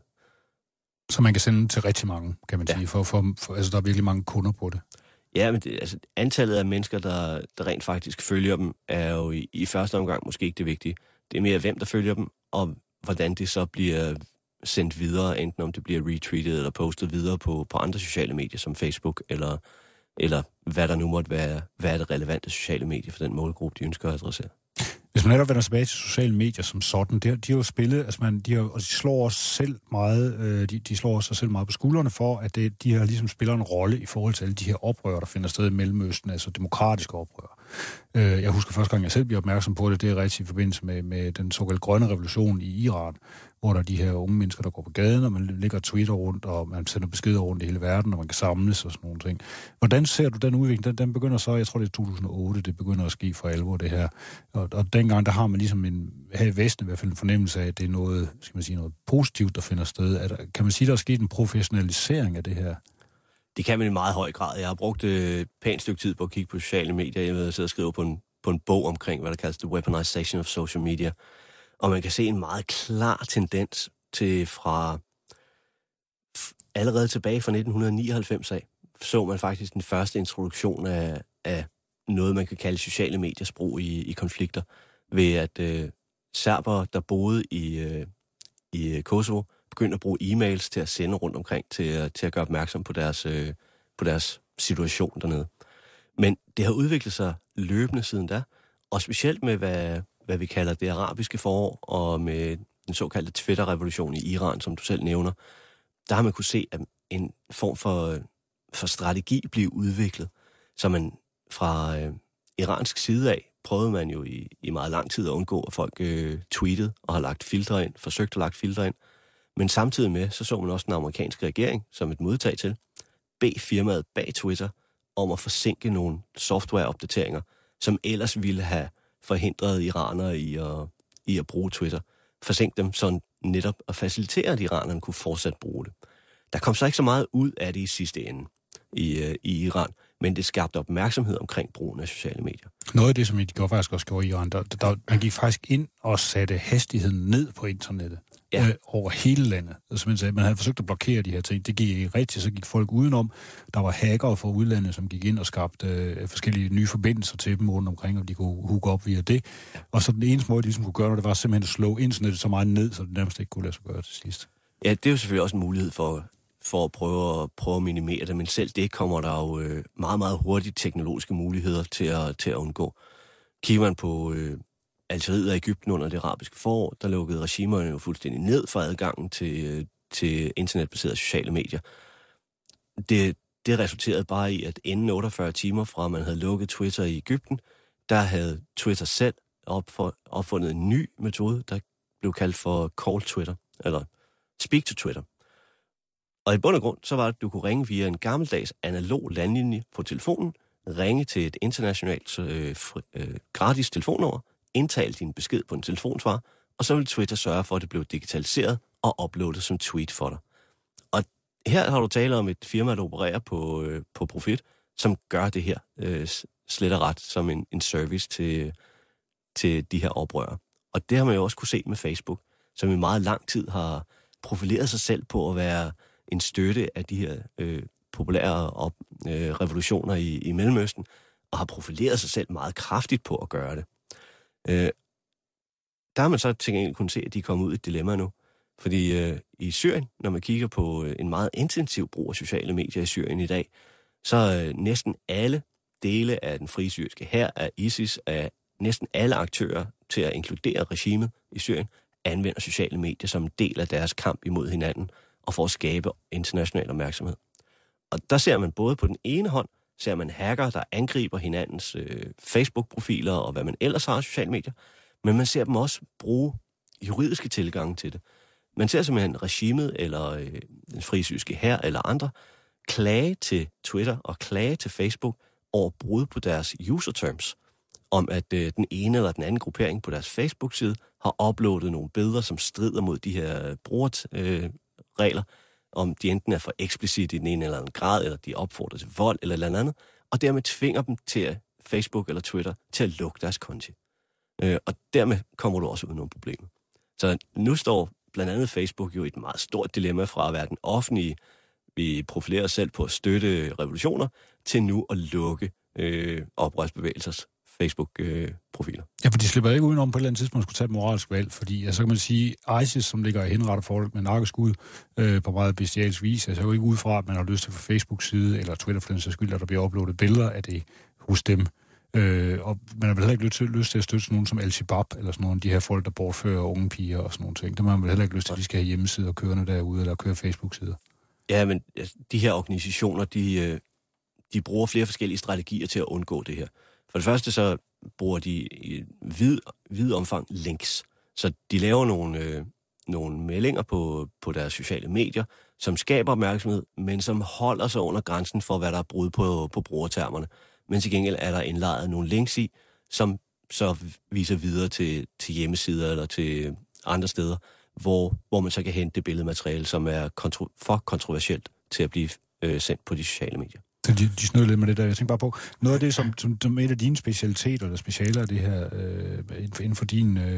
Så man kan sende til rigtig mange, kan man ja. sige, for, for, for altså der er virkelig mange kunder på det. Ja, men det, altså, antallet af mennesker, der, der rent faktisk følger dem, er jo i, i første omgang måske ikke det vigtige. Det er mere, hvem der følger dem, og hvordan det så bliver sendt videre, enten om det bliver retweetet eller postet videre på, på andre sociale medier, som Facebook, eller, eller hvad der nu måtte være, hvad er det relevante sociale medier for den målgruppe, de ønsker at adressere. Hvis man netop vender tilbage til sociale medier som sådan, de har, de har jo spillet, altså man, de, har, og de slår os selv meget, øh, de, de slår sig selv meget på skuldrene for, at det, de har ligesom spiller en rolle i forhold til alle de her oprør, der finder sted i Mellemøsten, altså demokratiske oprør. Øh, jeg husker første gang, jeg selv bliver opmærksom på det, det er rigtig i forbindelse med, med den såkaldte grønne revolution i Iran, hvor der er de her unge mennesker, der går på gaden, og man lægger Twitter rundt, og man sender beskeder rundt i hele verden, og man kan samles og sådan nogle ting. Hvordan ser du den udvikling? Den, den begynder så, jeg tror det er to tusind og otte, det begynder at ske for alvor det her. Og, og dengang, der har man ligesom en, her i Vesten i hvert fald en fornemmelse af, at det er noget, skal man sige, noget positivt, der finder sted. Er der, kan man sige, der er sket en professionalisering af det her? Det kan man i meget høj grad. Jeg har brugt et pænt stykke tid på at kigge på sociale medier. Jeg har siddet og skrive på en, på en bog omkring, hvad der kaldes The Weaponization of Social Media. Og man kan se en meget klar tendens til fra allerede tilbage fra nitten nioghalvfems af, så man faktisk den første introduktion af, af noget, man kan kalde sociale mediers brug i, i konflikter, ved at øh, serbere, der boede i, øh, i Kosovo, begyndte at bruge e-mails til at sende rundt omkring, til, til at gøre opmærksom på deres, øh, på deres situation dernede. Men det har udviklet sig løbende siden da, og specielt med, hvad, hvad vi kalder det arabiske forår, og med den såkaldte Twitter-revolution i Iran, som du selv nævner, der har man kunne se, at en form for, for strategi blev udviklet, så man fra øh, iransk side af prøvede man jo i, i meget lang tid at undgå, at folk øh, tweetede og har lagt filtre ind, forsøgt at lagt filtre ind. Men samtidig med, så så man også den amerikanske regering som et modtag til, bede firmaet bag Twitter om at forsinke nogle softwareopdateringer, som ellers ville have forhindret iranere i at, i at bruge Twitter. Forsink dem sådan netop at facilitere, at iranerne kunne fortsat bruge det. Der kom så ikke så meget ud af det i sidste ende i, øh, i Iran, men det skabte opmærksomhed omkring brugen af sociale medier. Noget af det, som de gjorde, faktisk også gjorde i Iran, der, der, man gik faktisk ind og satte hastigheden ned på internettet. Ja. Øh, over hele landet. Altså, man, sagde, man havde forsøgt at blokere de her ting. Det gik ikke rigtigt, så gik folk udenom. Der var hackere fra udlandet, som gik ind og skabte øh, forskellige nye forbindelser til dem rundt omkring, og de kunne hooke op via det. Ja. Og så den eneste måde, de ligesom kunne gøre det, det var simpelthen at slå internettet så meget ned, så det nærmest ikke kunne lade sig gøre til sidst. Ja, det er jo selvfølgelig også en mulighed for, for at prøve at, prøve at minimere det, men selv det kommer der jo øh, meget, meget hurtigt teknologiske muligheder til at, til at undgå. Kigger man på Øh, Algeriet og Egypten under det arabiske forår, der lukkede regimerne jo fuldstændig ned for adgangen til, til internetbaserede sociale medier. Det, det resulterede bare i, at inden otteogfyrre timer fra man havde lukket Twitter i Egypten, der havde Twitter selv opfor, opfundet en ny metode, der blev kaldt for Call Twitter, eller Speak to Twitter. Og i bund og grund, så var det, at du kunne ringe via en gammeldags analog landlinje på telefonen, ringe til et internationalt øh, fri, øh, gratis telefonnummer, indtale din besked på en telefonsvarer, og så vil Twitter sørge for, at det bliver digitaliseret og uploadet som tweet for dig. Og her har du talt om et firma, der opererer på, øh, på profit, som gør det her øh, slet og ret som en, en service til, til de her oprørere. Og det har man jo også kunne se med Facebook, som i meget lang tid har profileret sig selv på at være en støtte af de her øh, populære op, øh, revolutioner i, i Mellemøsten, og har profileret sig selv meget kraftigt på at gøre det. Øh, der har man så til gengæld kunne se, at de er kommet ud i et dilemma nu. Fordi øh, i Syrien, når man kigger på øh, en meget intensiv brug af sociale medier i Syrien i dag, så øh, næsten alle dele af den frie syriske hær, af ISIS, af næsten alle aktører til at inkludere regimet i Syrien, anvender sociale medier som en del af deres kamp imod hinanden og for at skabe international opmærksomhed. Og der ser man både på den ene hånd, ser man hacker, der angriber hinandens øh, Facebook-profiler og hvad man ellers har af sociale medier, men man ser dem også bruge juridiske tilgange til det. Man ser simpelthen regimet eller øh, den frie syriske hær eller andre klage til Twitter og klage til Facebook over brud på deres user terms, om at øh, den ene eller den anden gruppering på deres Facebook-side har uploadet nogle billeder, som strider mod de her brugerregler, øh, om de enten er for eksplicit i den ene eller anden grad, eller de opfordrer til vold eller eller andet, og dermed tvinger dem til at Facebook eller Twitter til at lukke deres konti. Øh, og dermed kommer du også ud af nogle problemer. Så nu står blandt andet Facebook jo i et meget stort dilemma fra at være den offentlige, vi profilerer os selv på at støtte revolutioner, til nu at lukke øh, oprørsbevægelsers Facebook-profiler. Ja, for de slipper ikke udenom på et eller andet tidspunkt, skulle tage et moralsk valg, fordi altså, så kan man sige, ISIS, som ligger i henrettet folk med narkoskud øh, på meget bestialsk vis, altså jo ikke ud fra, at man har lyst til fra Facebook-side, eller Twitter for den sags skyld, at der bliver uploadet billeder af det hos dem. Øh, og man har vel heller ikke lyst til, lyst til at støtte sådan nogen som Al-Shabaab, eller sådan nogle af de her folk, der bortfører unge piger og sådan nogle ting. Der har man vel heller ikke lyst til, at de skal have hjemmesider kørende derude, eller køre Facebook-sider. Ja, men de her organisationer, de, de bruger flere forskellige strategier til at undgå det her. For det første så bruger de i vid, vid omfang links. Så de laver nogle, øh, nogle meldinger på, på deres sociale medier, som skaber opmærksomhed, men som holder sig under grænsen for, hvad der er brud på, på brugertermerne. Men til gengæld er der indlejret nogle links i, som så viser videre til, til hjemmesider eller til andre steder, hvor, hvor man så kan hente det billedmateriale, som er kontro, for kontroversielt til at blive øh, sendt på de sociale medier. De, de snød lidt med det der. Jeg tænker bare på, noget af det, som, som, som en af dine specialiteter, eller specialer af det her, øh, inden, for, inden for din øh,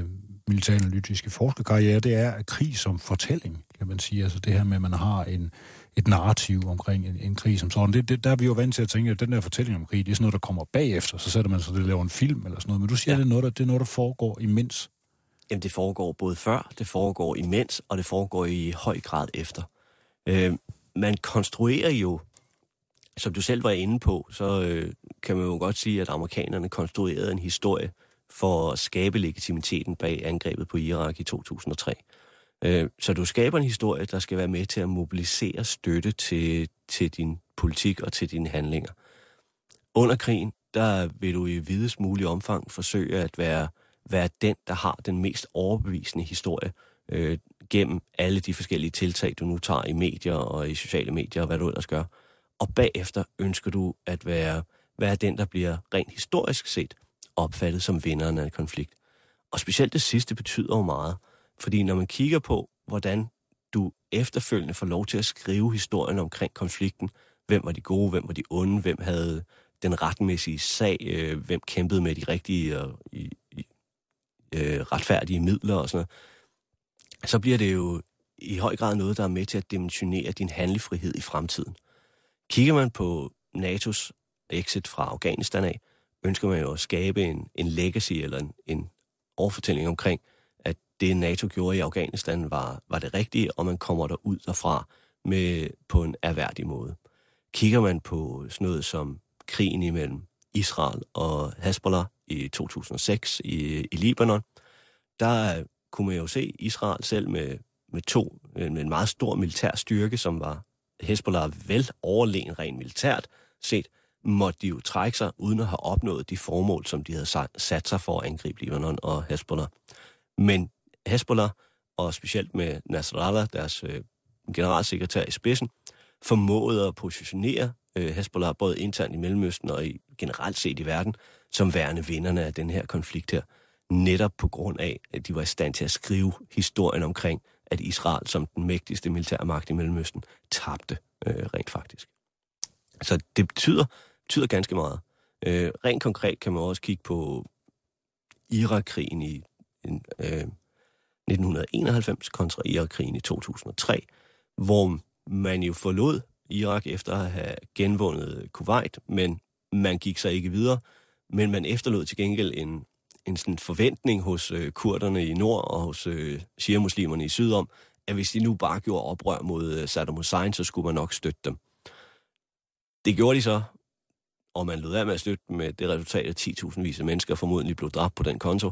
militæranalytiske forskerkarriere, det er krig som fortælling, kan man sige. Altså det her med, at man har en, et narrativ omkring en, en krig som sådan. Det, det, der er vi jo vant til at tænke, at den der fortælling om krig, det er sådan noget, der kommer bagefter. Så sætter man sig, det laver en film eller sådan noget. Men du siger, ja. det, er noget, der, det er noget, der foregår imens. Jamen, det foregår både før, det foregår imens, og det foregår i høj grad efter. Øh, man konstruerer jo, som du selv var inde på, så øh, kan man jo godt sige, at amerikanerne konstruerede en historie for at skabe legitimiteten bag angrebet på Irak i to tusind og tre. Øh, så du skaber en historie, der skal være med til at mobilisere støtte til, til din politik og til dine handlinger. Under krigen, der vil du i videst mulig omfang forsøge at være, være den, der har den mest overbevisende historie øh, gennem alle de forskellige tiltag, du nu tager i medier og i sociale medier og hvad du ellers gør. Og bagefter ønsker du at være, være den, der bliver rent historisk set opfattet som vinderen af en konflikt. Og specielt det sidste betyder jo meget, fordi når man kigger på, hvordan du efterfølgende får lov til at skrive historien omkring konflikten, hvem var de gode, hvem var de onde, hvem havde den retmæssige sag, øh, hvem kæmpede med de rigtige og i, i, øh, retfærdige midler og sådan noget, så bliver det jo i høj grad noget, der er med til at dimensionere din handlefrihed i fremtiden. Kigger man på NATO's exit fra Afghanistan af, ønsker man jo at skabe en, en legacy eller en, en overfortælling omkring, at det NATO gjorde i Afghanistan var, var det rigtige, og man kommer der ud derfra med, på en erhverdig måde. Kigger man på sådan noget som krigen imellem Israel og Hezbollah i to tusind og seks i, i Libanon, der kunne man jo se Israel selv med, med, to, med en meget stor militær styrke, som var Hezbollah vel overlegen rent militært set, måtte de jo trække sig, uden at have opnået de formål, som de havde sat sig for at angribe Libanon og Hezbollah. Men Hezbollah, og specielt med Nasrallah, deres øh, generalsekretær i spidsen, formåede at positionere øh, Hezbollah både internt i Mellemøsten og i, generelt set i verden, som værende vinderne af den her konflikt her. Netop på grund af, at de var i stand til at skrive historien omkring, at Israel som den mægtigste militære magt i Mellemøsten tabte øh, rent faktisk. Så det betyder, betyder ganske meget. Øh, rent konkret kan man også kigge på Irak-krigen i øh, nitten enoghalvfems kontra Irak-krigen i to tusind og tre, hvor man jo forlod Irak efter at have genvundet Kuwait, men man gik så ikke videre, men man efterlod til gengæld en, en sådan forventning hos øh, kurderne i nord og hos øh, shia-muslimerne i syd om, at hvis de nu bare gjorde oprør mod øh, Saddam Hussein, så skulle man nok støtte dem. Det gjorde de så, og man lod af med at støtte med det resultat, at ti tusind vis af mennesker formodentlig blev dræbt på den konto.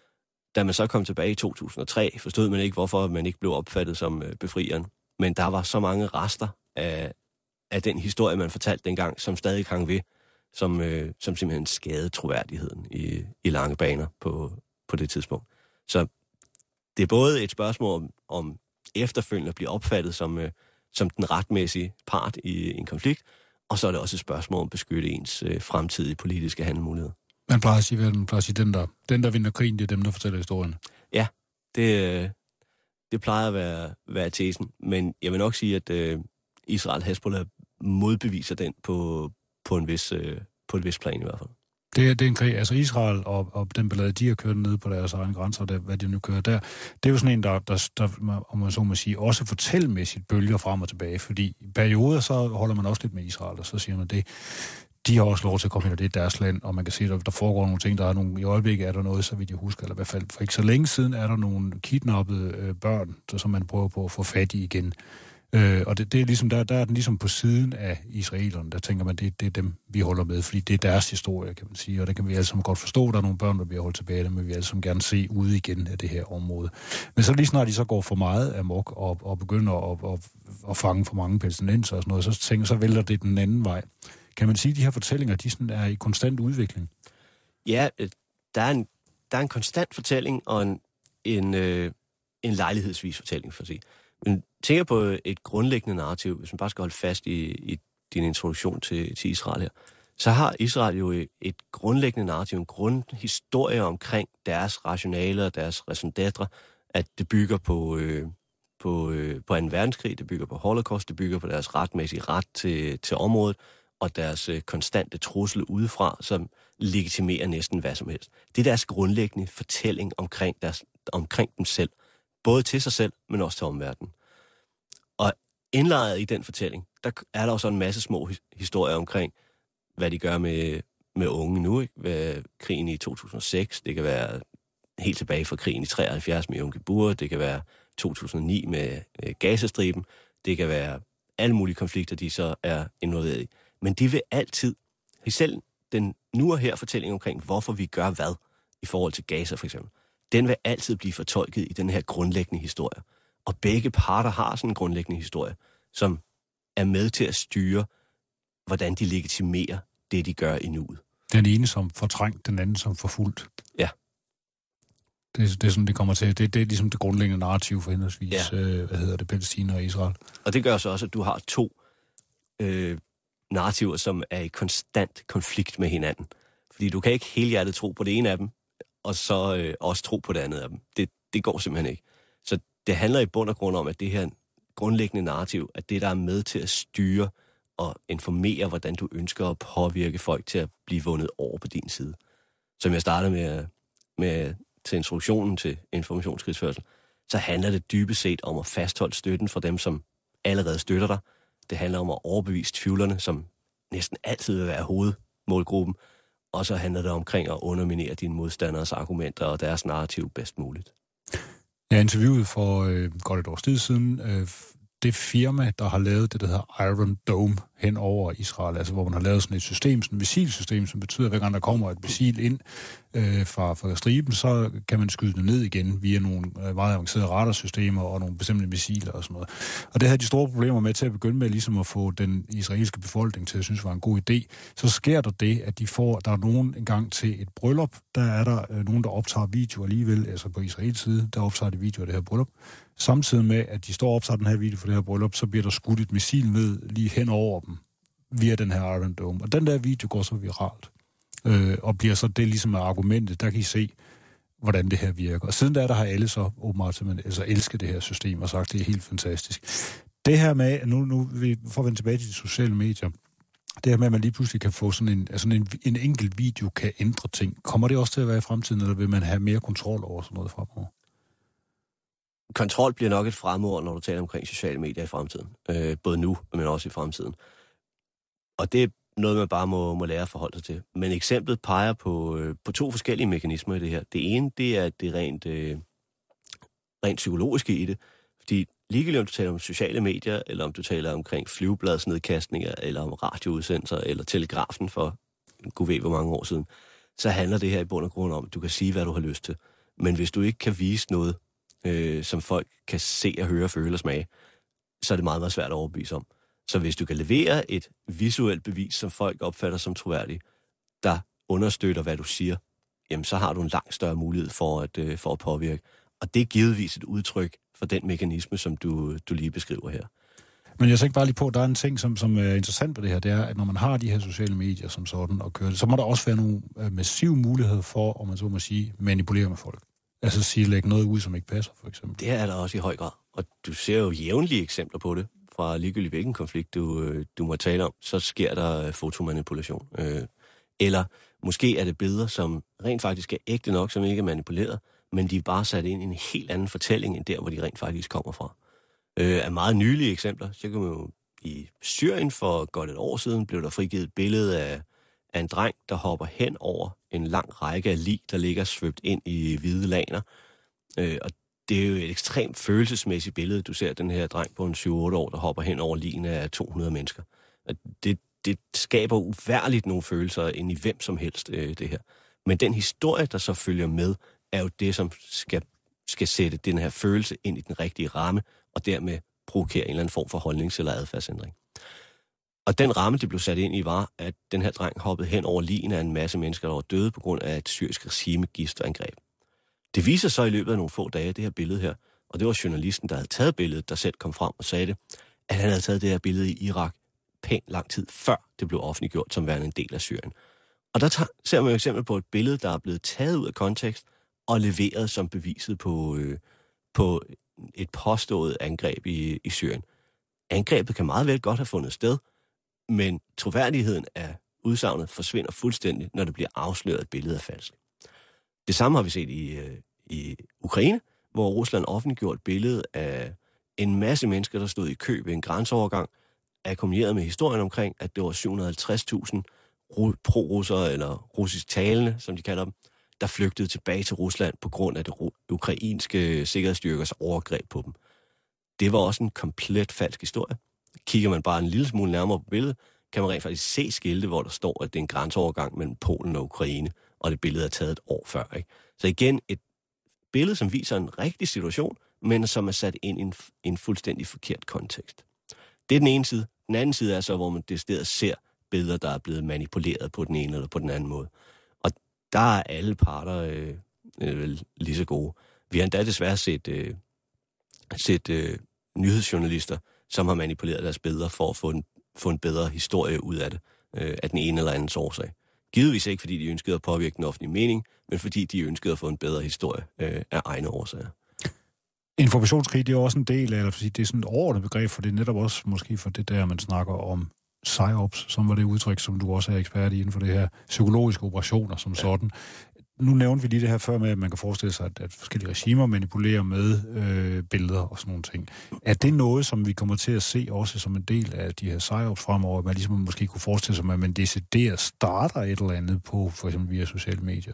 Da man så kom tilbage i to tusind og tre, forstod man ikke, hvorfor man ikke blev opfattet som øh, befrieren. Men der var så mange rester af, af den historie, man fortalte dengang, som stadig hang ved, som, øh, som simpelthen skadede troværdigheden i, i lange baner på, på det tidspunkt. Så det er både et spørgsmål om, om efterfølgende at blive opfattet som, øh, som den retmæssige part i en konflikt, og så er det også et spørgsmål om at beskytte ens øh, fremtidige politiske handlemuligheder. Man plejer at sige, man plejer at sige den, der, den, der vinder krigen, det er dem, der fortæller historien. Ja, det, øh, det plejer at være, være tesen. Men jeg vil nok sige, at øh, Israel Hezbollah modbeviser den på, på, en vis, øh, på et vis plan i hvert fald. Det er, det er en krig. Altså Israel og, og den ballade, de har kørt ned på deres egen grænser, og det, hvad de nu kører der, det er jo sådan en, der, der, der om man så må sige, også fortællemæssigt bølger frem og tilbage, fordi i perioder så holder man også lidt med Israel, og så siger man det, de har også lov til at komme ind, og det er deres land, og man kan se, at der foregår nogle ting, der er nogle, i øjeblikket er der noget, så vidt jeg husker, eller i hvert fald for ikke så længe siden, er der nogle kidnappede øh, børn, der, som man prøver på at få fat i igen. Øh, og det, det er ligesom, der, der er den ligesom på siden af israelerne, der tænker man, det, det er dem, vi holder med, fordi det er deres historie, kan man sige, og det kan vi alle sammen godt forstå, der er nogle børn, der bliver holdt tilbage, det vil vi alle sammen gerne se ude igen af det her område. Men så lige snart de så går for meget amok og, og begynder at, at, at fange for mange palæstinenser og sådan noget, så tænker så vælter det den anden vej. Kan man sige, at de her fortællinger, de sådan er i konstant udvikling? Ja, der er en, der er en konstant fortælling og en, en, øh, en lejlighedsvis fortælling, for at sige. Men tænker på et grundlæggende narrativ, hvis man bare skal holde fast i, i din introduktion til, til Israel her, så har Israel jo et grundlæggende narrativ, en grundhistorie omkring deres rationale og deres raison d'être, at det bygger på, øh, på, øh, på anden verdenskrig, det bygger på holocaust, det bygger på deres retmæssige ret til, til området, og deres øh, konstante trussel udefra, som legitimerer næsten hvad som helst. Det er deres grundlæggende fortælling omkring deres, omkring dem selv. Både til sig selv, men også til omverdenen. Og indlejret i den fortælling, der er der jo så en masse små historier omkring, hvad de gør med, med unge nu, ikke? Hvad krigen i to tusind og seks, det kan være helt tilbage fra krigen i treoghalvfjerds med Yom Kippur, det kan være to tusind og ni med Gazastriben, det kan være alle mulige konflikter, de så er involveret i. Men de vil altid, selv den nu og her fortælling omkring, hvorfor vi gør hvad i forhold til Gaza for eksempel, den vil altid blive fortolket i den her grundlæggende historie. Og begge parter har sådan en grundlæggende historie, som er med til at styre, hvordan de legitimerer det, de gør i nuet. Den ene som fortrængt, den anden som forfulgt. Ja. Det, det er sådan, det kommer til. Det, det er ligesom det grundlæggende narrativ for henholdsvis, ja. øh, hvad hedder det, Palæstina og Israel. Og det gør så også, at du har to øh, narrativer, som er i konstant konflikt med hinanden. Fordi du kan ikke helhjertet tro på det ene af dem, og så øh, også tro på det andet af dem. Det, det går simpelthen ikke. Så det handler i bund og grund om, at det her grundlæggende narrativ, at det, der er med til at styre og informere, hvordan du ønsker at påvirke folk til at blive vundet over på din side. Som jeg startede med, med til introduktionen til informationskrigsførsel, så handler det dybest set om at fastholde støtten for dem, som allerede støtter dig. Det handler om at overbevise tvivlerne, som næsten altid vil være hovedmålgruppen. Og så handler det omkring at underminere dine modstanderes argumenter og deres narrativ bedst muligt. Jeg interviewede for øh, godt et års tid siden øh, det firma, der har lavet det, der hedder Iron Dome hen over Israel, altså hvor man har lavet sådan et system, sådan et missilsystem, som betyder, at hver gang der kommer et missil ind øh, fra, fra striben, så kan man skyde det ned igen via nogle øh, meget avancerede radarsystemer og nogle bestemte missiler og sådan noget. Og det havde de store problemer med til at begynde med ligesom at få den israelske befolkning til at synes var en god idé. Så sker der det, at de får, der er nogen en gang til et bryllup, der er der øh, nogen, der optager video alligevel, altså på Israels side, der optager de video af det her bryllup. Samtidig med, at de står og optager den her video for det her bryllup, så bliver der skudt et missil ned lige hen over dem via den her Iron Dome. Og den der video går så viralt. Øh, og bliver så det ligesom argumentet, der kan I se, hvordan det her virker. Og siden der, der har alle så åbenbart altså elsket det her system og sagt, det er helt fantastisk. Det her med, nu, nu for at vende tilbage til de sociale medier, det her med, at man lige pludselig kan få sådan en, altså en, en enkelt video kan ændre ting. Kommer det også til at være i fremtiden, eller vil man have mere kontrol over sådan noget fremover? Kontrol bliver nok et fremord, når du taler omkring sociale medier i fremtiden. Øh, både nu, men også i fremtiden. Og det er noget, man bare må, må lære at forholde sig til. Men eksemplet peger på, øh, på to forskellige mekanismer i det her. Det ene, det er det rent, øh, rent psykologiske i det. Fordi ligegyldigt om du taler om sociale medier, eller om du taler omkring flyvebladsnedkastninger, eller om radioudsendelser, eller telegrafen for gud ved hvor mange år siden, så handler det her i bund og grund om, at du kan sige, hvad du har lyst til. Men hvis du ikke kan vise noget, øh, som folk kan se og høre, føle og smage, så er det meget, meget svært at overbevise om. Så hvis du kan levere et visuelt bevis, som folk opfatter som troværdigt, der understøtter, hvad du siger, jamen så har du en langt større mulighed for at, øh, for at påvirke. Og det er givetvis et udtryk for den mekanisme, som du, du lige beskriver her. Men jeg tænker bare lige på, at der er en ting, som, som er interessant ved det her, det er, at når man har de her sociale medier som sådan og kører det, så må der også være nogle massive muligheder for, om man så må sige, manipulere med folk. Altså sige, lægge noget ud, som ikke passer, for eksempel. Det er der også i høj grad. Og du ser jo jævnlige eksempler på det. Fra ligegyldigt hvilken konflikt du, du må tale om, så sker der fotomanipulation. Eller måske er det billeder, som rent faktisk er ægte nok, som ikke er manipuleret, men de er bare sat ind i en helt anden fortælling, end der, hvor de rent faktisk kommer fra. Øh, af meget nylige eksempler, så kan man jo i Syrien for godt et år siden, blev der frigivet et billede af, af en dreng, der hopper hen over en lang række af lig, der ligger svøbt ind i hvide laner. Øh, og det er jo et ekstremt følelsesmæssigt billede. Du ser den her dreng på en syv otte år, der hopper hen over ligene af to hundrede mennesker. Og det, det skaber uværligt nogle følelser ind i hvem som helst, øh, det her. Men den historie, der så følger med, er jo det, som skal, skal sætte den her følelse ind i den rigtige ramme, og dermed provokere en eller anden form for holdnings- eller adfærdsændring. Og den ramme, det blev sat ind i, var, at den her dreng hoppede hen over ligene af en masse mennesker, der var døde på grund af et syrisk regime giftangreb. Det viser så i løbet af nogle få dage, det her billede her, og det var journalisten, der havde taget billedet, der selv kom frem og sagde det, at han havde taget det her billede i Irak pænt lang tid før det blev offentliggjort som værende en del af Syrien. Og der tager, ser man jo eksempel på et billede, der er blevet taget ud af kontekst og leveret som beviset på, øh, på et påstået angreb i, i Syrien. Angrebet kan meget vel godt have fundet sted, men troværdigheden af udsagnet forsvinder fuldstændig, når det bliver afsløret, et billede af falsk. Det samme har vi set i, øh, i Ukraine, hvor Rusland offentliggjorde et billede af en masse mennesker, der stod i kø ved en grænseovergang, akkumuleret med historien omkring, at det var syv hundrede og halvtreds tusind pro-russere, eller russisk talende, som de kalder dem, der flygtede tilbage til Rusland på grund af det ukrainske sikkerhedsstyrkers overgreb på dem. Det var også en komplet falsk historie. Kigger man bare en lille smule nærmere på billedet, kan man rent faktisk se skilte, hvor der står, at det er en grænseovergang mellem Polen og Ukraine, og det billede er taget et år før. Ikke? Så igen, et billede, som viser en rigtig situation, men som er sat ind i en, en fuldstændig forkert kontekst. Det er den ene side. Den anden side er så, hvor man decideret ser billeder, der er blevet manipuleret på den ene eller på den anden måde. Og der er alle parter øh, øh, lige så gode. Vi har endda desværre set, øh, set øh, nyhedsjournalister, som har manipuleret deres billeder for at få en, få en bedre historie ud af det, øh, af den ene eller andens årsag. Givetvis ikke, fordi de ønskede at påvirke den offentlige mening, men fordi de ønskede at få en bedre historie øh, af egne årsager. Informationskrig, det er også en del af, eller det er sådan et overordnet begreb, for det er netop også måske for det der, man snakker om psyops, som var det udtryk, som du også er ekspert i inden for det her, psykologiske operationer som ja. sådan. Nu nævnte vi lige det her før med, at man kan forestille sig, at, at forskellige regimer manipulerer med øh, billeder og sådan nogle ting. Er det noget, som vi kommer til at se også som en del af de her psyops fremover, at man ligesom måske kunne forestille sig, at man decideret starter et eller andet på, for eksempel via sociale medier?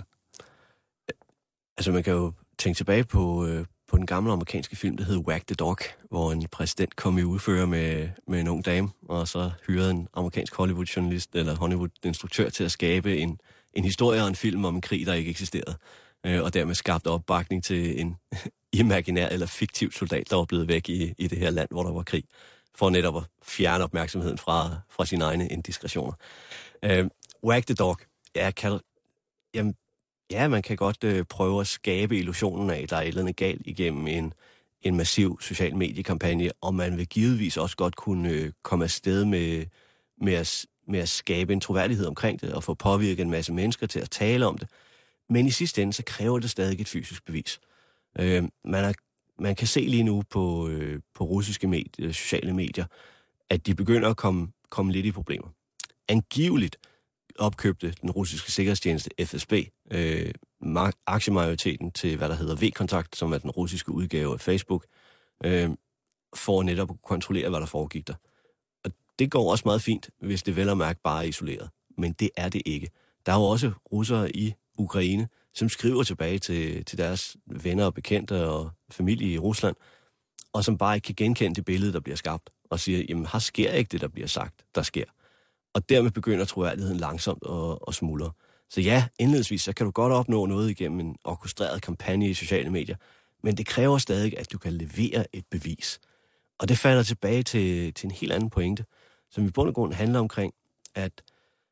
Altså man kan jo tænke tilbage på, øh, på den gamle amerikanske film, der hed Wag the Dog, hvor en præsident kom i udfører med, med en ung dame, og så hyrede en amerikansk Hollywood-journalist eller Hollywood-instruktør til at skabe en, en historie og en film om en krig, der ikke eksisterede, øh, og dermed skabte opbakning til en imaginær eller fiktiv soldat, der var blevet væk i, i det her land, hvor der var krig, for netop at fjerne opmærksomheden fra, fra sine egne indiskretioner. Øh, Wag the Dog, ja, kan, jamen, ja, man kan godt øh, prøve at skabe illusionen af, at der er et eller andet galt igennem en, en massiv social mediekampagne, og man vil givetvis også godt kunne øh, komme afsted med, med, at, med at skabe en troværdighed omkring det, og få påvirket en masse mennesker til at tale om det. Men i sidste ende, så kræver det stadig et fysisk bevis. Øh, man, er, man kan se lige nu på, øh, på russiske medier, sociale medier, at de begynder at komme, komme lidt i problemer. Angiveligt opkøbte den russiske sikkerhedstjeneste F S B øh, aktiemajoriteten til, hvad der hedder V-kontakt, som er den russiske udgave af Facebook, øh, for netop at kontrollere, hvad der foregik der. Og det går også meget fint, hvis det vel og mærke bare er isoleret. Men det er det ikke. Der er jo også russere i Ukraine, som skriver tilbage til, til deres venner og bekendte og familie i Rusland, og som bare ikke kan genkende det billede, der bliver skabt, og siger, jamen her sker ikke det, der bliver sagt, der sker. Og dermed begynder troværdigheden langsomt at, at smuldre. Så ja, indledningsvis, så kan du godt opnå noget igennem en orkestreret kampagne i sociale medier, men det kræver stadig, at du kan levere et bevis. Og det falder tilbage til, til en helt anden pointe, som i bund og grund handler omkring, at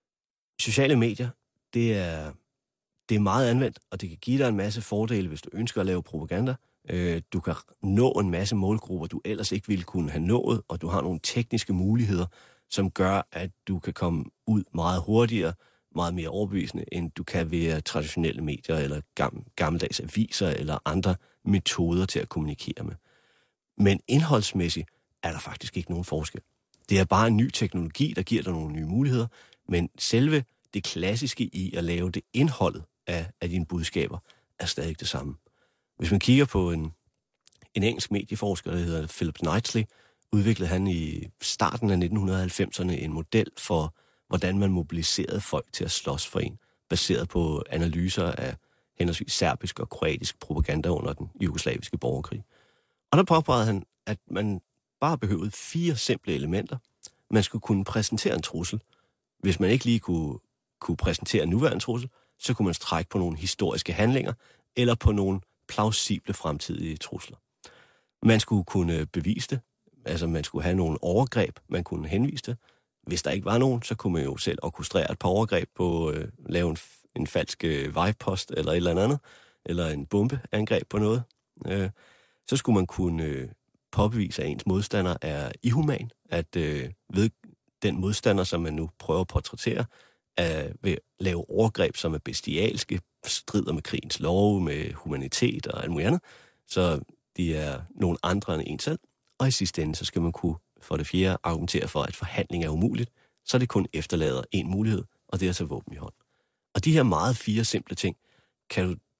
sociale medier, det er, det er meget anvendt, og det kan give dig en masse fordele, hvis du ønsker at lave propaganda. Du kan nå en masse målgrupper, du ellers ikke ville kunne have nået, og du har nogle tekniske muligheder, som gør, at du kan komme ud meget hurtigere, meget mere overbevisende, end du kan ved traditionelle medier, eller gammeldags aviser, eller andre metoder til at kommunikere med. Men indholdsmæssigt er der faktisk ikke nogen forskel. Det er bare en ny teknologi, der giver dig nogle nye muligheder, men selve det klassiske i at lave det indholdet af, af dine budskaber, er stadig det samme. Hvis man kigger på en, en engelsk medieforsker, der hedder Philip Knightley, udviklede han i starten af nitten halvfemserne en model for, hvordan man mobiliserede folk til at slås for en, baseret på analyser af henholdsvis serbisk og kroatisk propaganda under den jugoslaviske borgerkrig. Og der påpegede han, at man bare behøvede fire simple elementer. Man skulle kunne præsentere en trussel. Hvis man ikke lige kunne, kunne præsentere en nuværende trussel, så kunne man trække på nogle historiske handlinger, eller på nogle plausible fremtidige trusler. Man skulle kunne bevise det. Altså, man skulle have nogle overgreb, man kunne henvise det. Hvis der ikke var nogen, så kunne man jo selv orkestrere et par overgreb på øh, lave en, en falsk øh, vejpost eller et eller andet, eller en bombeangreb på noget. Øh, så skulle man kunne øh, påbevise, at ens modstander er inhuman, at øh, ved den modstander, som man nu prøver at portrættere, er, vil lave overgreb, som er bestialske, strider med krigens love, med humanitet og alt muligt andet. Så de er nogle andre end en selv. Og i sidste ende, så skal man kunne for det fjerde argumentere for, at forhandling er umuligt, så det kun efterlader en mulighed, og det er at tage våben i hånd. Og de her meget fire simple ting, kan du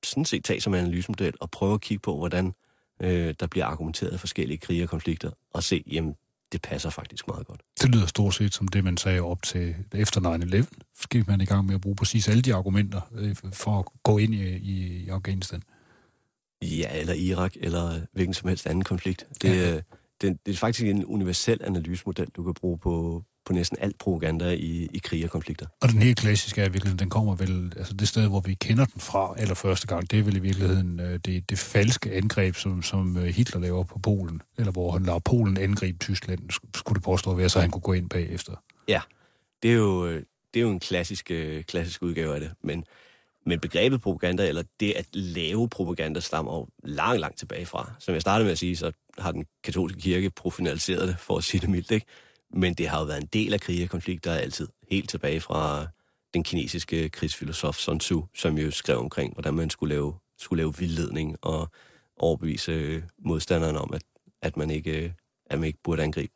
sådan set tage som analysemodel og prøve at kigge på, hvordan øh, der bliver argumenteret i forskellige krige og konflikter, og se, jamen, det passer faktisk meget godt. Det lyder stort set som det, man sagde op til efter nine eleven. Skal man i gang med at bruge præcis alle de argumenter øh, for at gå ind i, i, i Afghanistan? Ja, eller Irak, eller hvilken som helst anden konflikt. Det, ja. det, det, det er faktisk en universel analysemodel, du kan bruge på, på næsten alt propaganda i, i krige og konflikter. Og den helt klassiske er i virkeligheden, den kommer vel, altså det sted, hvor vi kender den fra allerførste gang, det er vel i virkeligheden det, det falske angreb, som, som Hitler laver på Polen, eller hvor han lader Polen angribe Tyskland, skulle det påstå at være, så han kunne gå ind bagefter. Ja, det er jo, det er jo en klassisk, klassisk udgave af det, men Men begrebet propaganda, eller det at lave propaganda, stammer jo langt, langt tilbage fra. Som jeg startede med at sige, så har den katolske kirke professionaliseret det, for at sige det mildt, ikke? Men det har jo været en del af krige og konflikter altid, helt tilbage fra den kinesiske krigsfilosof Sun Tzu, som jo skrev omkring, hvordan man skulle lave, skulle lave vildledning og overbevise modstanderne om, at, at, man ikke, at man ikke burde angribe.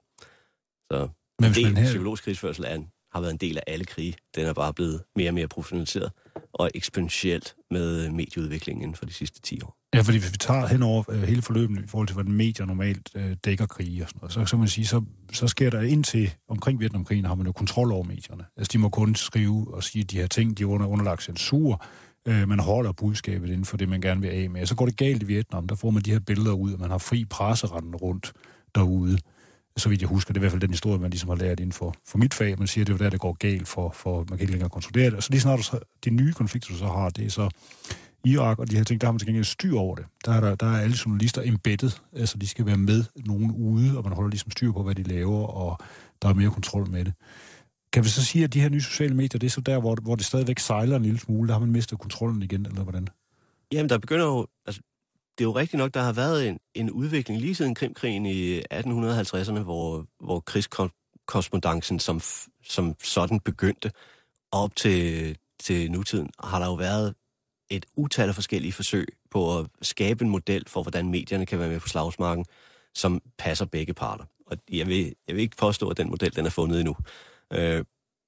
Så Men det her... psykologisk krigsførsel er en har været en del af alle krige. Den er bare blevet mere og mere professionaliseret og eksponentielt med medieudviklingen inden for de sidste ti år. Ja, fordi hvis vi tager hen over øh, hele forløbet i forhold til, hvordan medier normalt øh, dækker krige og sådan noget, så, så kan man sige, så, så sker der indtil omkring Vietnamkrigen, har man jo kontrol over medierne. Altså, de må kun skrive og sige de her ting, de er under, underlagt censur. Øh, man holder budskabet inden for det, man gerne vil af med. Så går det galt i Vietnam, der får man de her billeder ud, og man har fri presse rendende rundt derude. Så vidt jeg husker, det er i hvert fald den historie, man ligesom har lært inden for, for mit fag. Man siger, det er jo der, det går galt, for, for man kan ikke længere kontrollere det. Og så lige snart så, de nye konflikter, du så har, det er så Irak og de her ting, der har man til gengæld styr over det. Der er, der, der er alle journalister embedded, altså de skal være med nogen ude, og man holder ligesom styr på, hvad de laver, og der er mere kontrol med det. Kan vi så sige, at de her nye sociale medier, det er så der, hvor, hvor det stadigvæk sejler en lille smule, der har man mistet kontrollen igen, eller hvordan? Jamen, der begynder jo... Altså det er jo rigtigt nok, der har været en, en udvikling lige siden Krimkrigen i atten halvtredserne, hvor, hvor krigskorrespondancen som, som sådan begyndte. Op til, til nutiden har der jo været et utal af forskellige forsøg på at skabe en model for, hvordan medierne kan være med på slagsmarken, som passer begge parter. Og jeg vil, jeg vil ikke påstå, at den model den er fundet endnu. Øh,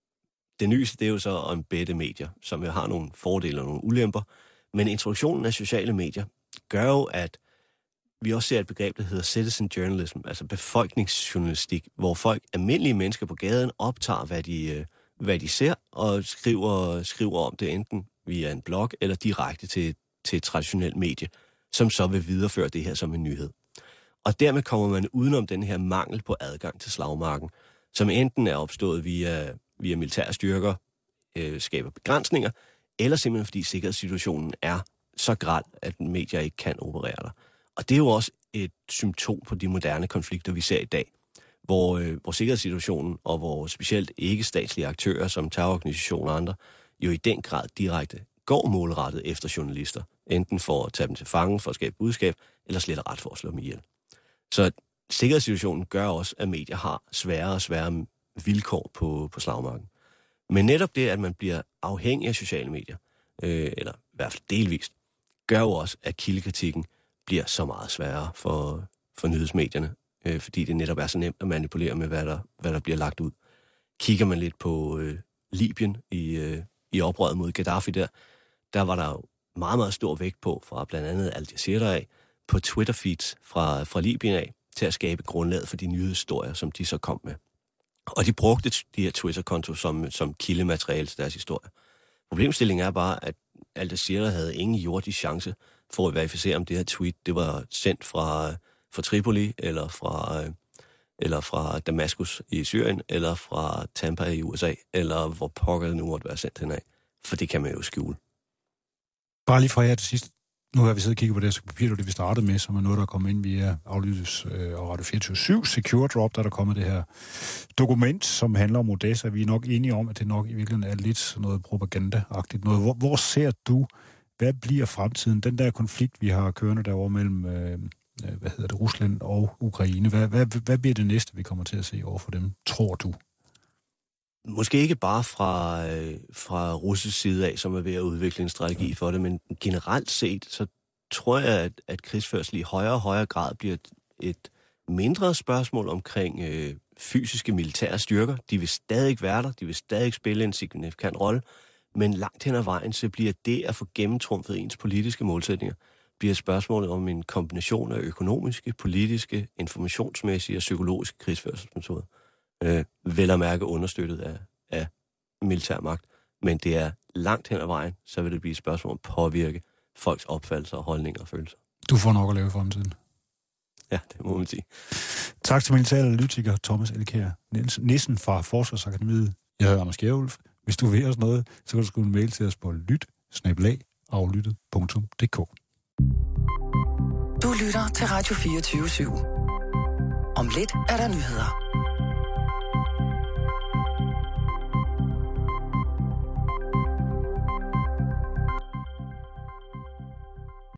det nyeste, det er jo så at embedde medier, som jo har nogle fordele og nogle ulemper. Men introduktionen af sociale medier gør jo, at vi også ser et begreb, der hedder citizen journalism, altså befolkningsjournalistik, hvor folk, almindelige mennesker på gaden, optager, hvad de, hvad de ser, og skriver, skriver om det enten via en blog eller direkte til, til et traditionelt medie, som så vil videreføre det her som en nyhed. Og dermed kommer man udenom den her mangel på adgang til slagmarken, som enten er opstået via, via militære styrker, øh, skaber begrænsninger, eller simpelthen fordi sikkerhedssituationen er så grad, at medier ikke kan operere der. Og det er jo også et symptom på de moderne konflikter, vi ser i dag, hvor, øh, hvor sikkerhedssituationen og hvor specielt ikke-statslige aktører, som terrororganisationer og andre, jo i den grad direkte går målrettet efter journalister, enten for at tage dem til fange, for at skabe budskab, eller slet og ret for at slå dem ihjel. Så sikkerhedssituationen gør også, at medier har sværere og sværere vilkår på, på slagmarken. Men netop det, at man bliver afhængig af sociale medier, øh, eller i hvert fald delvist, gør jo også, at kildekritikken bliver så meget sværere for, for nyhedsmedierne, øh, fordi det netop er så nemt at manipulere med, hvad der, hvad der bliver lagt ud. Kigger man lidt på øh, Libyen i, øh, i oprøret mod Gaddafi der, der var der jo meget, meget stor vægt på, fra blandt andet Al Jazeera af, på Twitter-feeds fra, fra Libyen af, til at skabe grundlaget for de nyhedshistorier, som de så kom med. Og de brugte de her Twitter-konto som, som kildemateriale til deres historie. Problemstillingen er bare, at Al Jazeera havde ingen jordisk chance for at verificere, om det her tweet det var sendt fra, fra Tripoli, eller fra, eller fra Damaskus i Syrien, eller fra Tampa i U S A, eller hvor pokker det nu måtte være sendt henad. For det kan man jo skjule. Bare lige fra her til sidst. Nu har vi siddet og kigget på det her papir, det vi startede med, som er noget, der er kommet ind via Aflyttes øh, og Radio fireogtyve syv Secure Drop, der er der kommet det her dokument, som handler om Odessa. Vi er nok enige om, at det nok i virkeligheden er lidt noget propaganda-agtigt noget. Hvor, hvor ser du, hvad bliver fremtiden? Den der konflikt, vi har kørende derovre mellem øh, hvad hedder det, Rusland og Ukraine. Hvad, hvad, hvad bliver det næste, vi kommer til at se over for dem, tror du? Måske ikke bare fra, øh, fra russisk side af, som er ved at udvikle en strategi for det, men generelt set, så tror jeg, at, at krigsførsel i højere og højere grad bliver et, et mindre spørgsmål omkring øh, fysiske militære styrker. De vil stadig være der, de vil stadig spille en signifikant rolle, Men langt hen ad vejen, så bliver det at få gennemtrumfet ens politiske målsætninger, bliver spørgsmålet om en kombination af økonomiske, politiske, informationsmæssige og psykologiske krigsførelsesmetoder. Øh, vel at mærke understøttet af, af militærmagt. Men det er langt hen ad vejen, så vil det blive et spørgsmål om at påvirke folks opfattelser, holdninger og følelser. Du får nok at lave i fremtiden. Ja, det må man sige. Tak til militæranalytiker Thomas Elkjær Nissen fra Forsvarsakademiet. Jeg hedder Anders Kjærulf. Hvis du vil os noget, så kan du skrive en mail til os på lyt bindestreg aflyttet punktum d k. Du lytter til Radio fireogtyve syv. Om lidt er der nyheder.